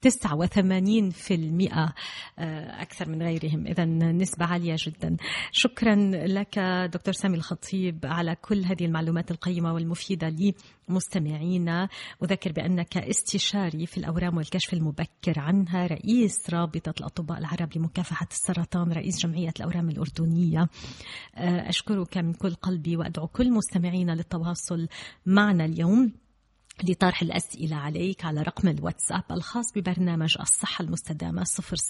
89% أكثر من غيرهم. إذن نسبة عالية جدا. شكرا لك دكتور سامي الخطيب على كل هذه المعلومات القيمة والمفيدة لمستمعينا. أذكر بأنك استشاري في الأورام والكشف المبكر عنها، رئيس رابطة الأطباء العرب لمكافحة السرطان، رئيس جمعية الأورام الأردنية. أشكرك من كل قلبي وأدعو كل مستمعينا للتواصل معنا اليوم لطرح الأسئلة عليك على رقم الواتساب الخاص ببرنامج الصحة المستدامة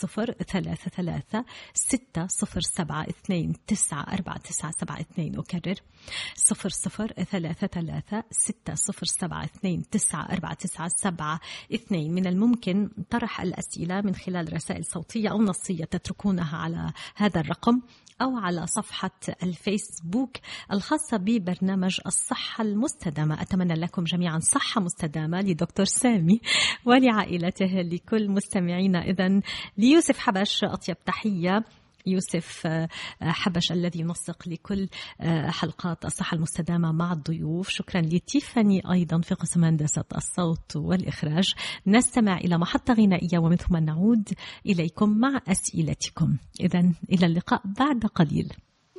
0033-607-2949. أكرر 0033-607-2949. من الممكن طرح الأسئلة من خلال رسائل صوتية أو نصية تتركونها على هذا الرقم أو على صفحة الفيسبوك الخاصة ببرنامج الصحة المستدامة. أتمنى لكم جميعا صحة مستدامة لدكتور سامي ولعائلته، لكل مستمعينا. إذن ليوسف حبش أطيب تحية. يوسف حبش الذي ينسق لكل حلقات الصحة المستدامة مع الضيوف. شكرا لتيفاني أيضا في قسم هندسة الصوت والإخراج. نستمع إلى محطة غنائية ومن ثم نعود إليكم مع أسئلتكم. إذن إلى اللقاء بعد قليل.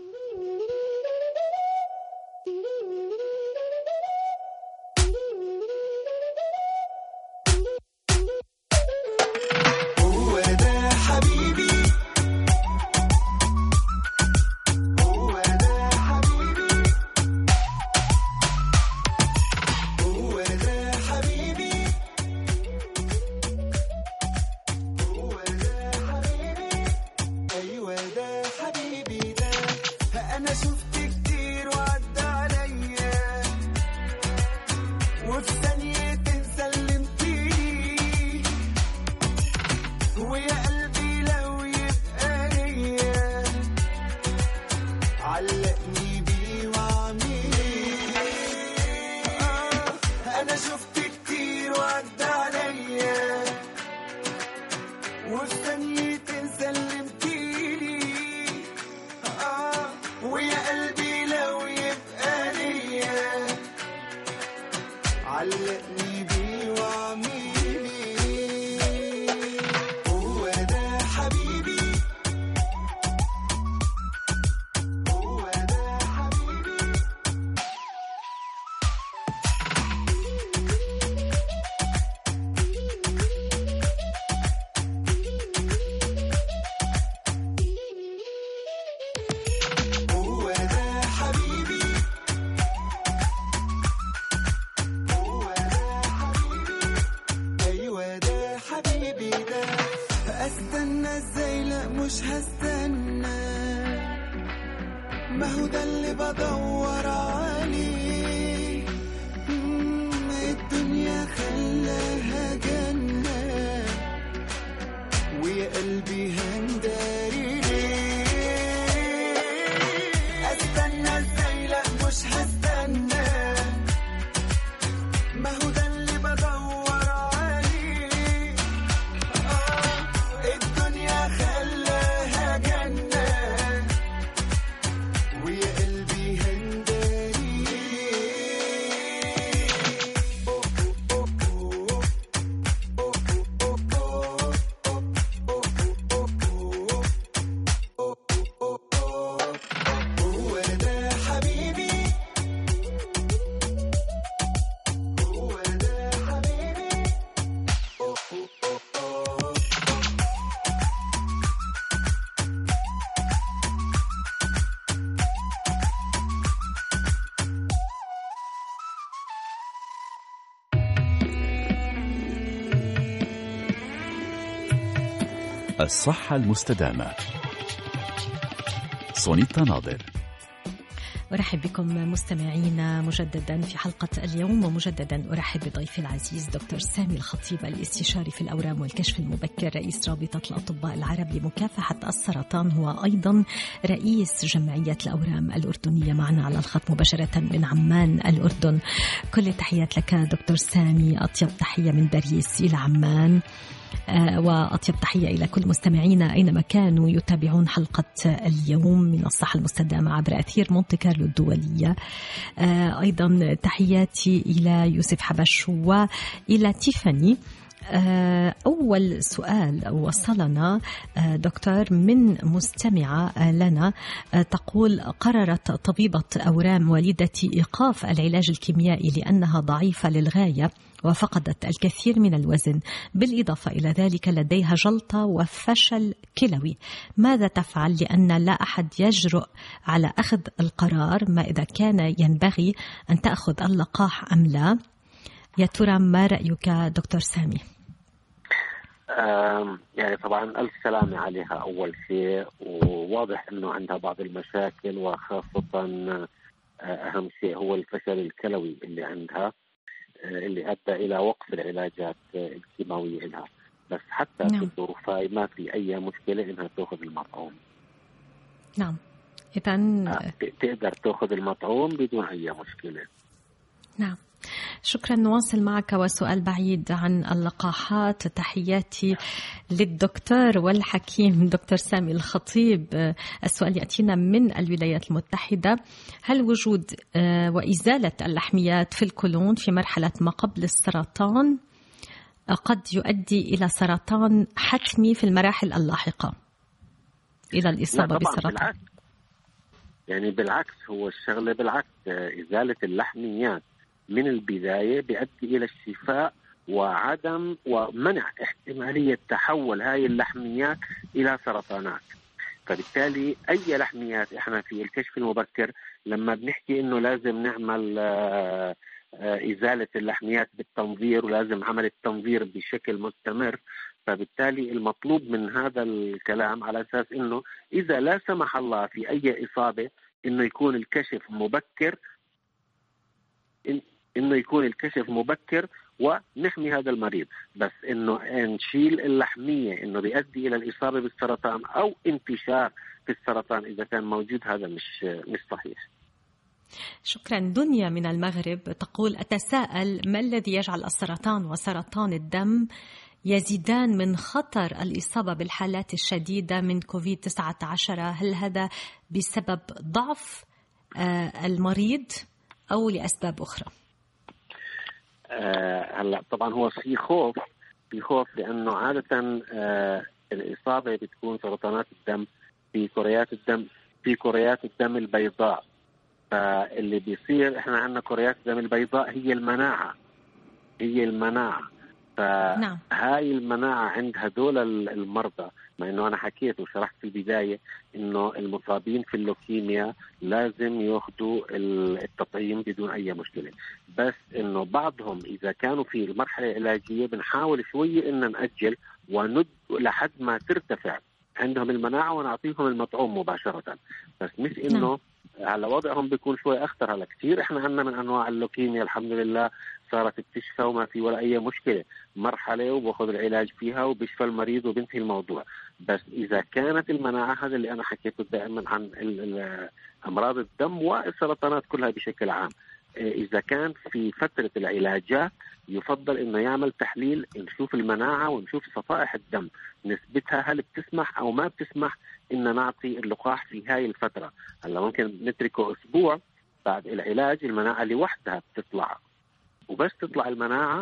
الصحة المستدامة. سونيتا ناظر. أرحب بكم مستمعينا مجددا في حلقة اليوم، ومجددا أرحب بضيفي العزيز دكتور سامي الخطيب، الاستشاري في الأورام والكشف المبكر، رئيس رابطة الأطباء العرب لمكافحة السرطان. هو أيضا رئيس جمعية الأورام الأردنية، معنا على الخط مباشرة من عمان الأردن. كل التحيات لك دكتور سامي، أطيب تحية من باريس إلى عمان، وأطيب تحية إلى كل مستمعينا أينما كانوا يتابعون حلقة اليوم من الصحة المستدامة عبر أثير مونتي كارلو الأعمال الدولية. أيضا تحياتي إلى يوسف حبش وإلى تيفاني. أول سؤال وصلنا دكتور من مستمعة لنا تقول: قررت طبيبة أورام والدتي إيقاف العلاج الكيميائي لأنها ضعيفة للغاية وفقدت الكثير من الوزن، بالإضافة إلى ذلك لديها جلطة وفشل كلوي. ماذا تفعل؟ لأن لا أحد يجرؤ على أخذ القرار ما إذا كان ينبغي أن تأخذ اللقاح أم لا. يا ترى ما رأيك دكتور سامي؟ يعني طبعا ألف سلامة عليها أول شيء، وواضح أنه عندها بعض المشاكل، وخاصة أهم شيء هو الفشل الكلوي اللي عندها، اللي أدى إلى وقف العلاجات الكيماوية لها. بس حتى في الظروف هاي ما في أي مشكلة إنها تأخذ المطعوم. نعم، إذن تقدر تأخذ المطعوم بدون أي مشكلة. نعم، شكرا. نواصل معك وسؤال بعيد عن اللقاحات. تحياتي للدكتور والحكيم دكتور سامي الخطيب. السؤال يأتينا من الولايات المتحدة: هل وجود وإزالة اللحميات في القولون في مرحلة ما قبل السرطان قد يؤدي إلى سرطان حتمي في المراحل اللاحقة، إلى الإصابة بالسرطان؟ يعني بالعكس، هو الشغلة بالعكس. إزالة اللحميات من البداية بيؤدي إلى الشفاء وعدم ومنع احتمالية تحول هاي اللحميات إلى سرطانات. فبالتالي أي لحميات إحنا في الكشف المبكر لما بنحكي إنه لازم نعمل إزالة اللحميات بالتنظير، ولازم عمل التنظير بشكل مستمر. فبالتالي المطلوب من هذا الكلام على أساس إنه إذا لا سمح الله في أي إصابة إنه يكون الكشف مبكر، إنه يكون الكشف مبكر ونحمي هذا المريض. بس إنه نشيل اللحمية إنه بيؤدي إلى الإصابة بالسرطان أو انتشار في السرطان إذا كان موجود، هذا مش صحيح. شكرا. دنيا من المغرب تقول: أتساءل ما الذي يجعل السرطان وسرطان الدم يزيدان من خطر الإصابة بالحالات الشديدة من كوفيد-19؟ هل هذا بسبب ضعف المريض أو لأسباب أخرى؟ هلا طبعا هو في خوف لأنه عادة الإصابة بتكون سرطانات الدم في كريات الدم البيضاء. فاللي بيصير احنا عندنا كريات الدم البيضاء هي المناعة. فهاي المناعة عند هدول المرضى، مع انه انا حكيت وشرحت في البداية انه المصابين في اللوكيميا لازم ياخذوا التطعيم بدون اي مشكلة. بس انه بعضهم اذا كانوا في المرحلة العلاجية بنحاول شوية ان نأجل وند لحد ما ترتفع عندهم المناعة ونعطيهم المطعوم مباشرة. بس مش انه على وضعهم بيكون شوي أخطر. هلا كثير إحنا عندنا من أنواع اللوكيميا الحمد لله صارت بتشفى وما في ولا أي مشكلة، مرحلة وبأخذ العلاج فيها وبيشفى المريض وبنتهي الموضوع. بس إذا كانت المناعة، هذا اللي أنا حكيته دائما عن أمراض الدم والسرطانات كلها بشكل عام، إذا كان في فترة العلاجات يفضل إنه يعمل تحليل نشوف المناعة ونشوف صفائح الدم نسبتها هل بتسمح أو ما بتسمح إن نعطي اللقاح في هاي الفترة. هلا ممكن نتركه أسبوع بعد العلاج المناعة لوحدها بتطلع، وبس تطلع المناعة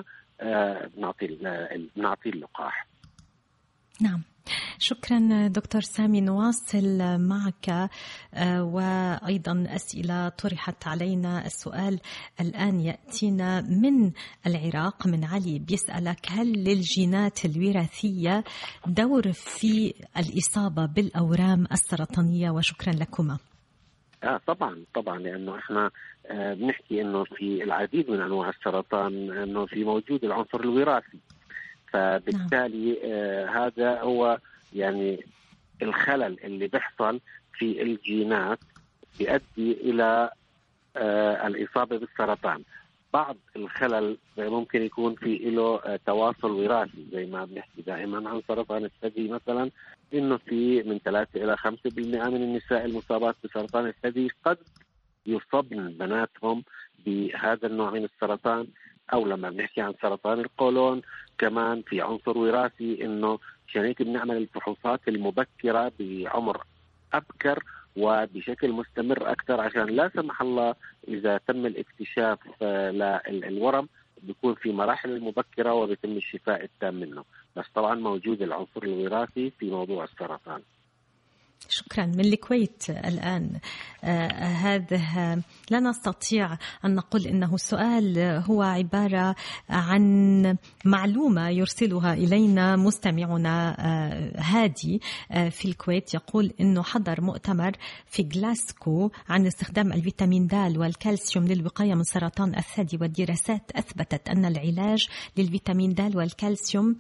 نعطي اللقاح. نعم، شكرا دكتور سامي. نواصل معك وأيضا أسئلة طرحت علينا. السؤال الآن يأتينا من العراق، من علي بيسألك: هل للجينات الوراثية دور في الإصابة بالأورام السرطانية؟ وشكرا لكما. طبعا لأنه إحنا بنحكي إنه في العديد من أنواع السرطان إنه في موجود العنصر الوراثي. فبالتالي هذا هو يعني الخلل اللي بيحصل في الجينات بيؤدي إلى الإصابة بالسرطان. بعض الخلل ممكن يكون في له تواصل وراثي، زي ما بنحكي دائما عن سرطان الثدي مثلا، إنه في من 3 إلى 5% من النساء المصابات بسرطان الثدي قد يصبن بناتهم بهذا النوع من السرطان. أو لما بنحكي عن سرطان القولون كمان في عنصر وراثي، إنه عشان هيك بنعمل الفحوصات المبكرة بعمر أبكر وبشكل مستمر أكثر، عشان لا سمح الله إذا تم الاكتشاف للورم بيكون في مراحل المبكرة وبيتم الشفاء التام منه. بس طبعا موجود العنصر الوراثي في موضوع السرطان. شكرا. من الكويت الآن. هذا لا نستطيع أن نقول إنه السؤال هو عبارة عن معلومة يرسلها إلينا مستمعنا هادي في الكويت، يقول إنه حضر مؤتمر في غلاسكو عن استخدام الفيتامين د والكالسيوم للوقاية من سرطان الثدي، والدراسات أثبتت أن العلاج للفيتامين د والكالسيوم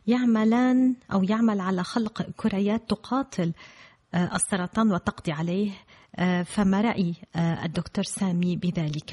يعمل على خلق كريات تقاتل السرطان وتقضي عليه. فما رأي الدكتور سامي بذلك؟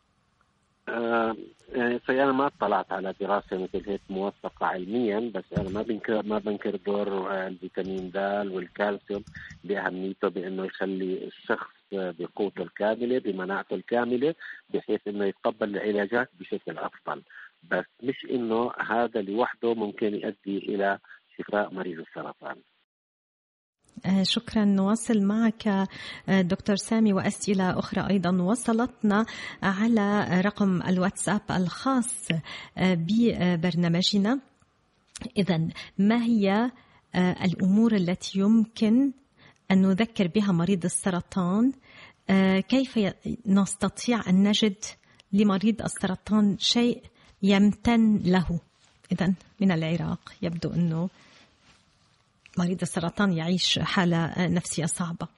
يعني أنا ما اطلعت على دراسة مثل هيك موثقة علميا، بس أنا ما بنكر دور الفيتامين د والكالسيوم بأهميته، بأنه يخلي الشخص بقوته الكاملة بمناعته الكاملة بحيث أنه يتقبل العلاجات بشكل أفضل، بس مش أنه هذا لوحده ممكن يؤدي إلى شفاء مريض السرطان. شكرا. نواصل معك دكتور سامي، وأسئلة أخرى أيضا وصلتنا على رقم الواتساب الخاص ببرنامجنا. إذن ما هي الأمور التي يمكن أن نذكر بها مريض السرطان؟ كيف نستطيع أن نجد لمريض السرطان شيء يمتن له؟ إذن من العراق يبدو أنه مريض السرطان يعيش حالة نفسية صعبة.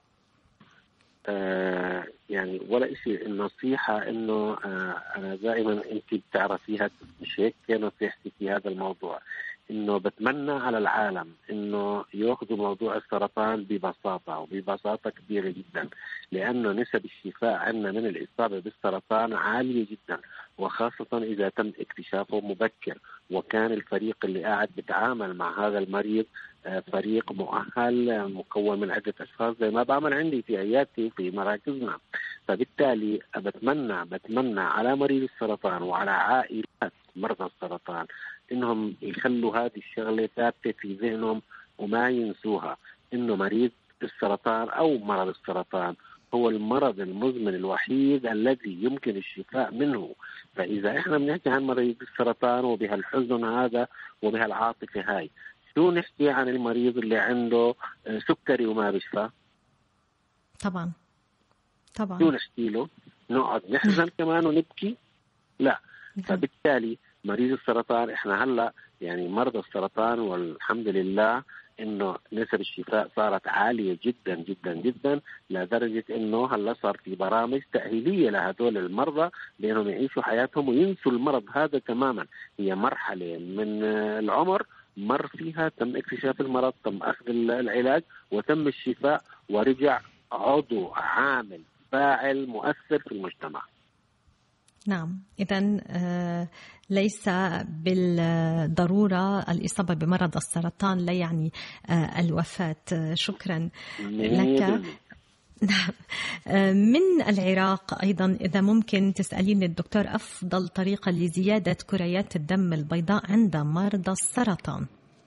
يعني ولا شيء، النصيحة إنه أنا دائما أنت بتعرفيها، مش هيك نصيحتي في هذا الموضوع، إنه بتمنى على العالم إنه يأخذوا موضوع السرطان ببساطة وببساطة كبيرة جدا، لأنه نسب الشفاء عندنا من الإصابة بالسرطان عالية جدا، وخاصة إذا تم اكتشافه مبكر، وكان الفريق اللي قاعد بيتعامل مع هذا المريض فريق مؤهل مكون من عدة أشخاص زي ما بعمل عندي في عيادتي في مراكزنا. فبالتالي بتمنى على مريض السرطان وعلى عائلات مرضى السرطان إنهم يخلوا هذه الشغلة ثابتة في ذهنهم وما ينسوها، إنه مريض السرطان أو مرض السرطان هو المرض المزمن الوحيد الذي يمكن الشفاء منه. فإذا إحنا بنحكي عن مريض السرطان وبهالحزن هذا وبهالعاطفة هاي، شو نحكي عن المريض اللي عنده سكري وما بيشفى؟ طبعا شو نحكي له؟ نقعد نحزن كمان ونبكي؟ لا. فبالتالي مريض السرطان احنا هلا يعني مرضى السرطان والحمد لله انه نسب الشفاء صارت عاليه جدا جدا جدا، لدرجه انه هلا صار في برامج تاهيليه لهذول المرضى بانهم يعيشوا حياتهم وينسوا المرض هذا تماما. هي مرحله من العمر مر فيها تم اكتشاف المرض، تم اخذ العلاج وتم الشفاء، ورجع عضو عامل فاعل مؤثر في المجتمع. نعم. إذن ليس بالضرورة الإصابة بمرض السرطان لا يعني الوفاة. شكرا لك. من العراق أيضا إذا ممكن تسألين الدكتور أفضل طريقة لزيادة كريات الدم البيضاء عند مرضى السرطان؟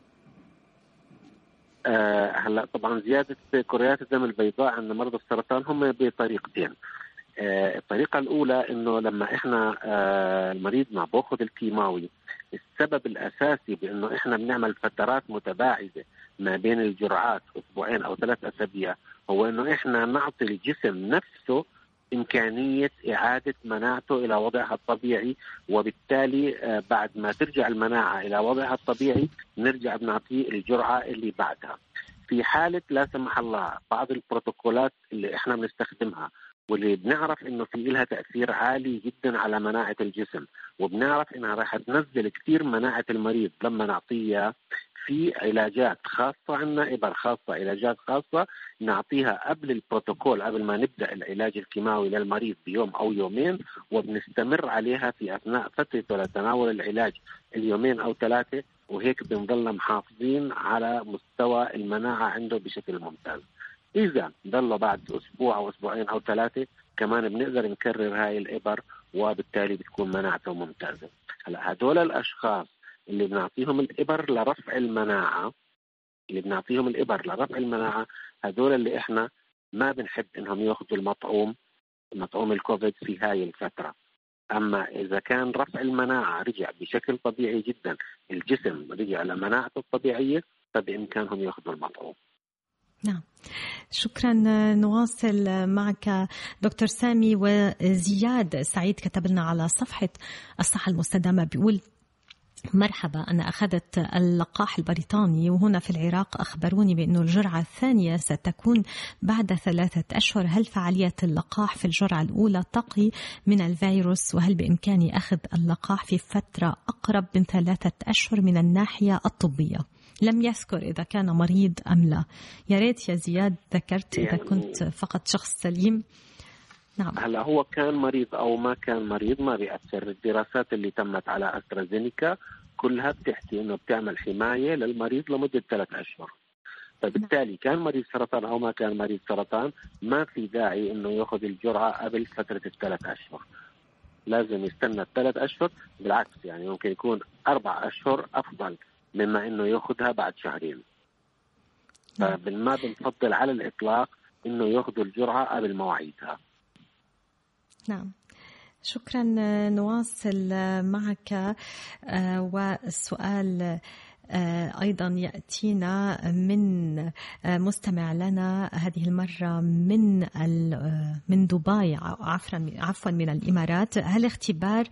هلا طبعا زيادة كريات الدم البيضاء عند مرضى السرطان هم بطريقتين. الطريقة الأولى إنه لما إحنا مريضنا بأخذ الكيماوي، السبب الأساسي بإنه إحنا بنعمل فترات متباعدة ما بين الجرعات 2 أو 3 أسابيع، هو إنه إحنا نعطي الجسم نفسه إمكانية إعادة مناعته إلى وضعها الطبيعي، وبالتالي بعد ما ترجع المناعة إلى وضعها الطبيعي نرجع بنعطيه الجرعة اللي بعدها. في حالة لا سمح الله بعض البروتوكولات اللي إحنا بنستخدمها واللي بنعرف إنه في لها تأثير عالي جدا على مناعة الجسم، وبنعرف إنها راح تنزل كثير مناعة المريض لما نعطيها، في علاجات خاصة عندنا، إبر خاصة، علاجات خاصة نعطيها قبل البروتوكول، قبل ما نبدأ العلاج الكيماوي للمريض بيوم أو يومين، وبنستمر عليها في أثناء فترة تناول العلاج 2 أو 3، وهيك بنضلنا محافظين على مستوى المناعة عنده بشكل ممتاز. إذا ضل بعد أسبوع أو 2 أو 3 كمان بنقدر نكرر هاي الإبر، وبالتالي بتكون مناعته ممتازة. هلا هدول الأشخاص اللي بنعطيهم الإبر لرفع المناعة، هدول اللي إحنا ما بنحب إنهم يأخذوا مطعوم الكوفيد في هاي الفترة. أما إذا كان رفع المناعة رجع بشكل طبيعي جدا، الجسم رجع لمناعته الطبيعية، فبإمكانهم يأخذوا المطعوم. نعم، شكرا. نواصل معك دكتور سامي. وزياد سعيد كتب لنا على صفحة الصحة المستدامة، بيقول: مرحبا، أنا أخذت اللقاح البريطاني وهنا في العراق أخبروني بأنه الجرعة الثانية ستكون بعد 3 أشهر. هل فعالية اللقاح في الجرعة الأولى تقي من الفيروس؟ وهل بإمكاني أخذ اللقاح في فترة أقرب من 3 أشهر من الناحية الطبية؟ لم يذكر إذا كان مريض أم لا. يا ريت يا زياد ذكرت إذا كنت فقط شخص سليم. نعم. هلا هو كان مريض أو ما كان مريض ما بيأثر. الدراسات اللي تمت على أسترازينيكا كلها بتحكي إنه بتعمل حماية للمريض لمدة 3 أشهر. فبالتالي كان مريض سرطان أو ما كان مريض سرطان ما في داعي إنه يأخذ الجرعة قبل فترة 3 أشهر. لازم يستنى 3 أشهر. بالعكس يعني ممكن يكون 4 أشهر أفضل مما إنه يأخذها بعد 2 شهر. فما بنفضل على الإطلاق إنه يأخذوا الجرعة قبل مواعيدها. نعم، شكرا. نواصل معك. والسؤال أيضا يأتينا من مستمع لنا هذه المرة من دبي، عفوا من الإمارات. هل اختبار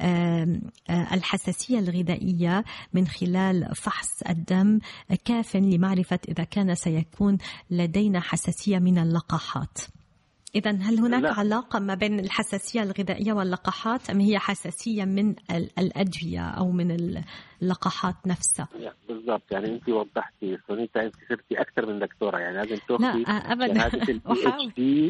الحساسية الغذائية من خلال فحص الدم كاف لمعرفة إذا كان سيكون لدينا حساسية من اللقاحات؟ إذن هل هناك علاقة ما بين الحساسية الغذائية واللقاحات، أم هي حساسية من الأدوية أو من اللقاحات نفسها؟ بالضبط. يعني أنت وضحتي سونيتا، أنت صرتي أكثر من دكتورة، يعني لازم تأخذي شهادة الPhD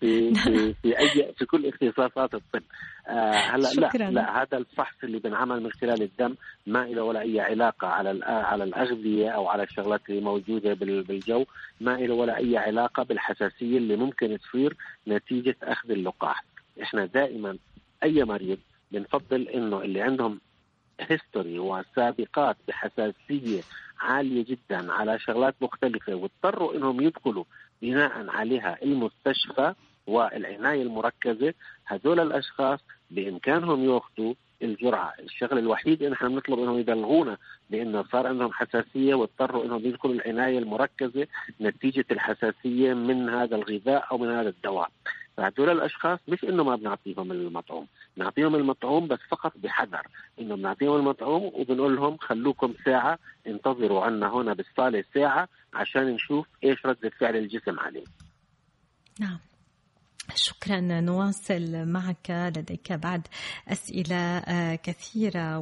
في كل اختصاصات الطب. هلا لا هذا الفحص اللي بنعمل من خلال الدم ما له ولا أي علاقة على الأغذية أو على الشغلات اللي موجودة بالجو، ما له ولا أي علاقة بالحساسية اللي ممكن تصير نتيجة أخذ اللقاح. إحنا دائما أي مريض بنفضل إنه اللي عندهم هيستوري وسابقات بحساسية عالية جدا على شغلات مختلفة واضطروا إنهم يدخلوا بناء عليها المستشفى والعناية المركزة، هذول الأشخاص بإمكانهم يأخذوا الجرعة. الشغل الوحيد إن احنا بنطلب إنهم يبلغونا بأنه صار عندهم حساسية واضطروا إنهم يدخلوا العناية المركزة نتيجة الحساسية من هذا الغذاء أو من هذا الدواء. فهذول الأشخاص مش إنه ما بنعطيهم المطعوم، نعطيهم المطعوم بس فقط بحذر، إنه بنعطيهم المطعوم وبنقول لهم خلوكم ساعة، انتظروا عنا هنا بالصالة ساعة عشان نشوف إيش ردة فعل الجسم عليه. نعم، شكرا. نواصل معك. لديك بعد أسئلة كثيرة.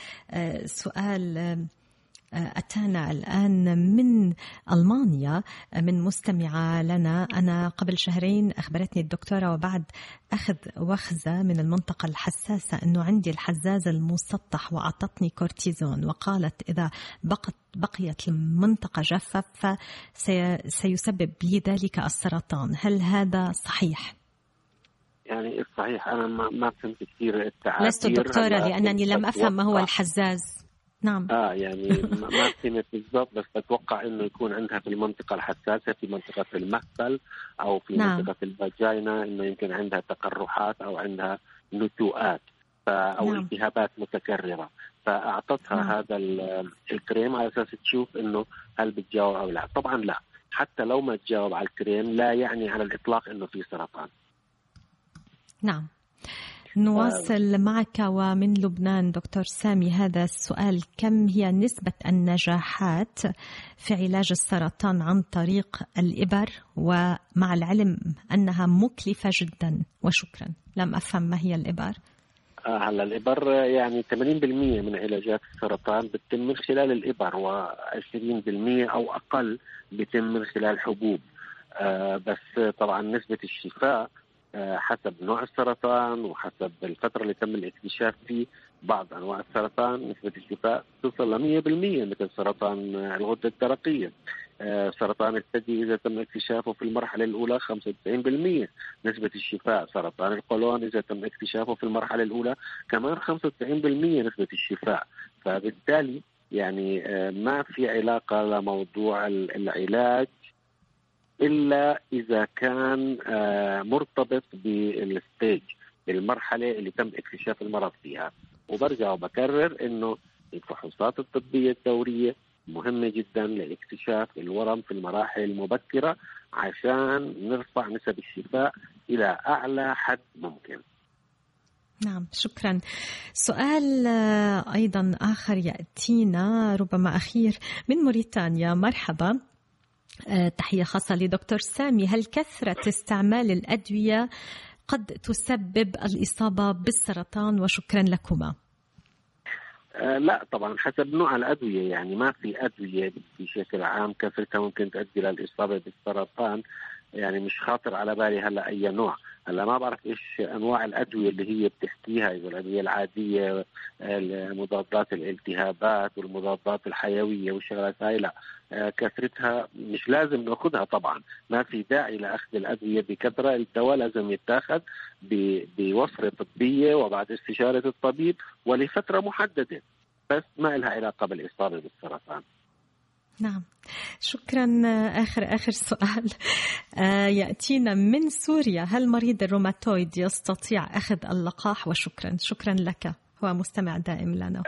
وسؤال أتانا الآن من ألمانيا من مستمعة لنا: أنا قبل 2 شهرين أخبرتني الدكتورة وبعد أخذ وخزة من المنطقة الحساسة أنه عندي الحزاز المسطح، وأعطتني كورتيزون وقالت إذا بقيت المنطقة جافة فسيسبب لي ذلك السرطان. هل هذا صحيح؟ يعني الصحيح أنا ما فهمت كثير التعابير. لست دكتورة لأنني لم أفهم ما هو الحزاز. نعم. يعني ما فهمت بالضبط، بس بتوقع إنه يكون عندها في المنطقة الحساسة في منطقة المهبل أو في منطقة الفاجينا، إنه يمكن عندها تقرحات أو عندها نتوءات أو التهابات متكررة، فأعطتها هذا الكريم على أساس تشوف إنه هل بتجاوب أو لا. طبعا لا، حتى لو ما تجاوب على الكريم لا يعني على الإطلاق إنه في سرطان. نعم. نواصل معك. ومن لبنان دكتور سامي هذا السؤال: كم هي نسبة النجاحات في علاج السرطان عن طريق الإبر، ومع العلم أنها مكلفة جدا؟ وشكرا. لم أفهم ما هي الإبر. هلا الإبر يعني 80% من علاجات السرطان بتتم من خلال الإبر، و20% أو أقل بتم من خلال حبوب. بس طبعا نسبة الشفاء حسب نوع السرطان وحسب الفترة اللي تم الاكتشاف فيه. بعض أنواع السرطان نسبة الشفاء توصل 100%، مثل سرطان الغدة الدرقية. سرطان الثدي إذا تم اكتشافه في المرحلة الأولى 95% نسبة الشفاء. سرطان القولون إذا تم اكتشافه في المرحلة الأولى كمان 95% نسبة الشفاء. فبالتالي يعني ما في علاقة لموضوع العلاج إلا إذا كان مرتبط بالستيج، المرحلة اللي تم اكتشاف المرض فيها. وبرجع وبكرر إنه الفحوصات الطبية الدورية مهمة جدا لاكتشاف الورم في المراحل المبكرة عشان نرفع نسب الشفاء إلى أعلى حد ممكن. نعم، شكرا. سؤال أيضا آخر يأتينا ربما أخير من موريتانيا. مرحبا، تحية خاصة لدكتور سامي. هل كثرة استعمال الأدوية قد تسبب الإصابة بالسرطان؟ وشكرا لكما. لا طبعا، حسب نوع الأدوية. يعني ما في أدوية بشكل عام كثرتها ممكن تؤدي للإصابة بالسرطان. يعني مش خاطر على بالي هلا أي نوع. هلا ما بعرف إيش أنواع الأدوية اللي هي بتحكيها، إذا الأدوية العادية، مضادات الالتهابات والمضادات الحيوية والشغلات هاي، لا كثرتها مش لازم نأخذها. طبعا ما في داعي لأخذ الأدوية بكثرة. الدواء لازم يتاخذ بوصفة طبية وبعد استشارة الطبيب ولفترة محددة، بس ما لها علاقة بالإصابة بالسرطان. نعم، شكرا. آخر سؤال يأتينا من سوريا. هل مريض الروماتويد يستطيع أخذ اللقاح؟ شكرا لك، هو مستمع دائم لنا.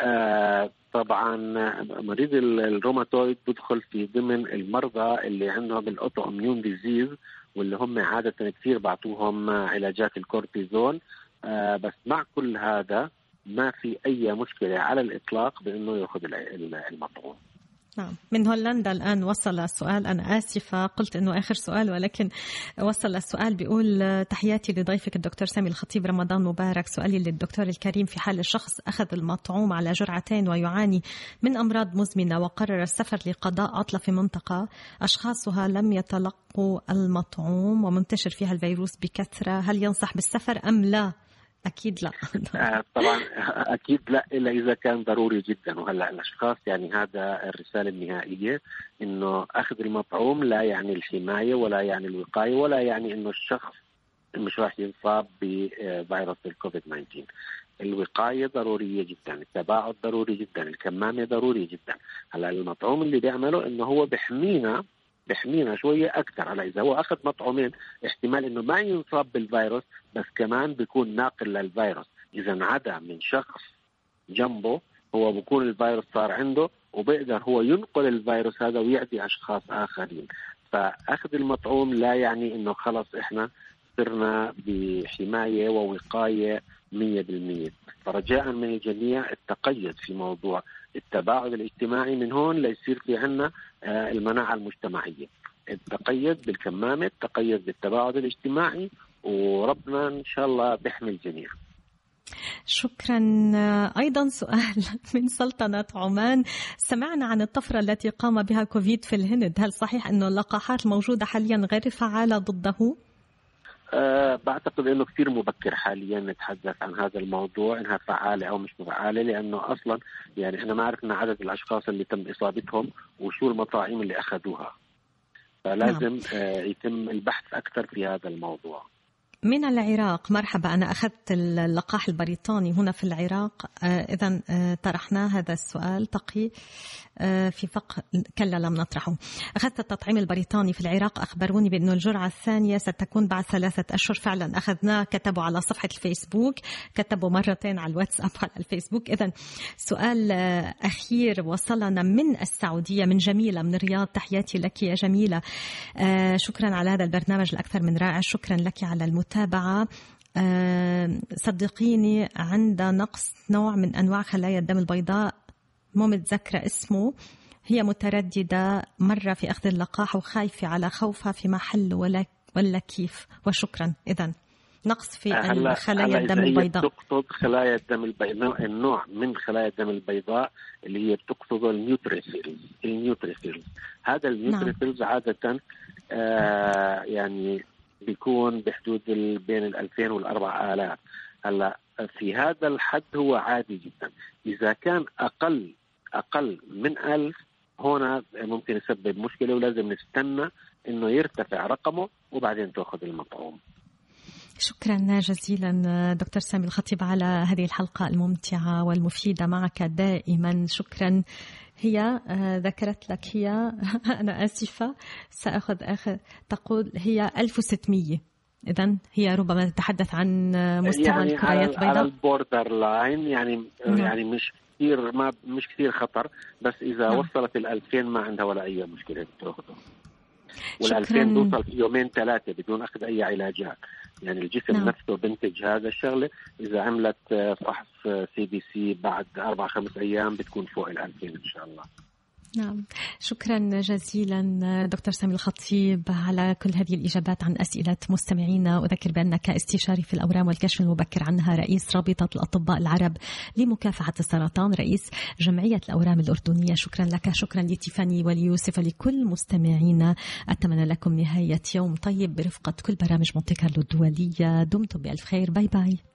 طبعا مريض الروماتويد بدخل في ضمن المرضى اللي عندهم الأوتو إميون ديزيز، واللي هم عادة كثير بعطوهم علاجات الكورتيزون. بس مع كل هذا ما في أي مشكلة على الإطلاق بأنه يأخذ المطعوم. نعم، من هولندا الآن وصل السؤال. أنا آسفة قلت أنه آخر سؤال، ولكن وصل السؤال. بيقول: تحياتي لضيفك الدكتور سامي الخطيب، رمضان مبارك. سؤالي للدكتور الكريم: في حال الشخص أخذ المطعوم على جرعتين ويعاني من أمراض مزمنة وقرر السفر لقضاء عطلة في منطقة أشخاصها لم يتلقوا المطعوم ومنتشر فيها الفيروس بكثرة، هل ينصح بالسفر أم لا؟ أكيد لا. طبعا أكيد لا، إلا إذا كان ضروري جدا. وهلأ الأشخاص، يعني هذا الرسالة النهائية، إنه أخذ المطعوم لا يعني الحماية ولا يعني الوقاية ولا يعني إنه الشخص مش راح ينصاب بفيروس الكوفيد 19. الوقاية ضرورية جدا، التباعد ضروري جدا، الكمامة ضروري جدا. هلأ المطعوم اللي بيعمله إنه هو بحمينا شوية أكثر. على إذا هو أخذ مطعومين احتمال إنه ما ينصاب بالفيروس، بس كمان بيكون ناقل للفيروس. إذا عدا من شخص جنبه هو بيكون الفيروس صار عنده، وبيقدر هو ينقل الفيروس هذا ويعدي أشخاص آخرين. فأخذ المطعوم لا يعني إنه خلص إحنا صرنا بحماية ووقاية 100%. فرجاء من الجميع التقيد في موضوع التباعد الاجتماعي من هون ليصير في عنا المناعة المجتمعية. التقيد بالكمامة، التقيد بالتباعد الاجتماعي، وربنا إن شاء الله بيحمي الجميع. شكرا. أيضا سؤال من سلطنة عمان. سمعنا عن الطفرة التي قام بها كوفيد في الهند، هل صحيح أن اللقاحات الموجودة حاليا غير فعالة ضده؟ بعتقد أنه كثير مبكر حاليا نتحدث عن هذا الموضوع، إنها فعالة أو مش فعالة، لأنه أصلا يعني إحنا ما عرفنا عدد الأشخاص اللي تم إصابتهم وشو المطاعم اللي أخذوها. فلازم يتم البحث أكثر في هذا الموضوع. من العراق. مرحبا، أنا أخذت اللقاح البريطاني هنا في العراق. إذن طرحنا هذا السؤال تقي في فقه كلا لم نطرحه. أخذت التطعيم البريطاني في العراق، أخبروني بأن الجرعة الثانية ستكون بعد 3 أشهر. فعلا أخذناه، كتبوا على صفحة الفيسبوك، كتبوا مرتين على الواتساب على الفيسبوك. إذن سؤال أخير وصلنا من السعودية، من جميلة من الرياض. تحياتي لك يا جميلة، شكرا على هذا البرنامج الأكثر من رائع، شكرا لك على المتابعة. صدقيني عند نقص نوع من أنواع خلايا الدم البيضاء، مو متذكرة اسمه، هي مترددة مرة في أخذ اللقاح وخايفة على خوفها في محل ولا كيف. وشكرا. إذن نقص في خلايا الدم البيضاء. تقصد خلايا الدم البيضاء، النوع من خلايا الدم البيضاء اللي هي بتقصد النيوتروفيلز. هذا النيوتروفيلز عادة يعني بيكون بحدود بين 2000 وال4000. هلا في هذا الحد هو عادي جدا. إذا كان أقل من 1000 هنا ممكن يسبب مشكلة، ولازم نستنى إنه يرتفع رقمه وبعدين تأخذ المطعوم. شكرا جزيلا دكتور سامي الخطيب على هذه الحلقة الممتعة والمفيدة معك دائما. شكرا هي ذكرت لك هي أنا آسفة سأخذ تقول هي 1600. إذن هي ربما تتحدث عن مستوى يعني الكريات البيضاء على البوردر لاين، يعني مش كثير خطر، بس إذا وصلت 2000 ما عندها ولا أي مشكلة بتاخده. وال2000 توصل في 2-3 بدون أخذ أي علاجات. يعني الجسم نفسه بنتج هذا الشغلة. إذا عملت فحص CBC بعد 4-5 أيام بتكون فوق 2000 إن شاء الله. نعم، شكرا جزيلا دكتور سامي الخطيب على كل هذه الإجابات عن أسئلة مستمعينا. أذكر بأنك استشاري في الأورام والكشف المبكر عنها، رئيس رابطة الأطباء العرب لمكافحة السرطان، رئيس جمعية الأورام الأردنية. شكرا لك، شكرا لتيفاني وليوسف ولكل مستمعينا. أتمنى لكم نهاية يوم طيب برفقة كل برامج مونتي كارلو الدولية. دمتم بألف خير. باي باي.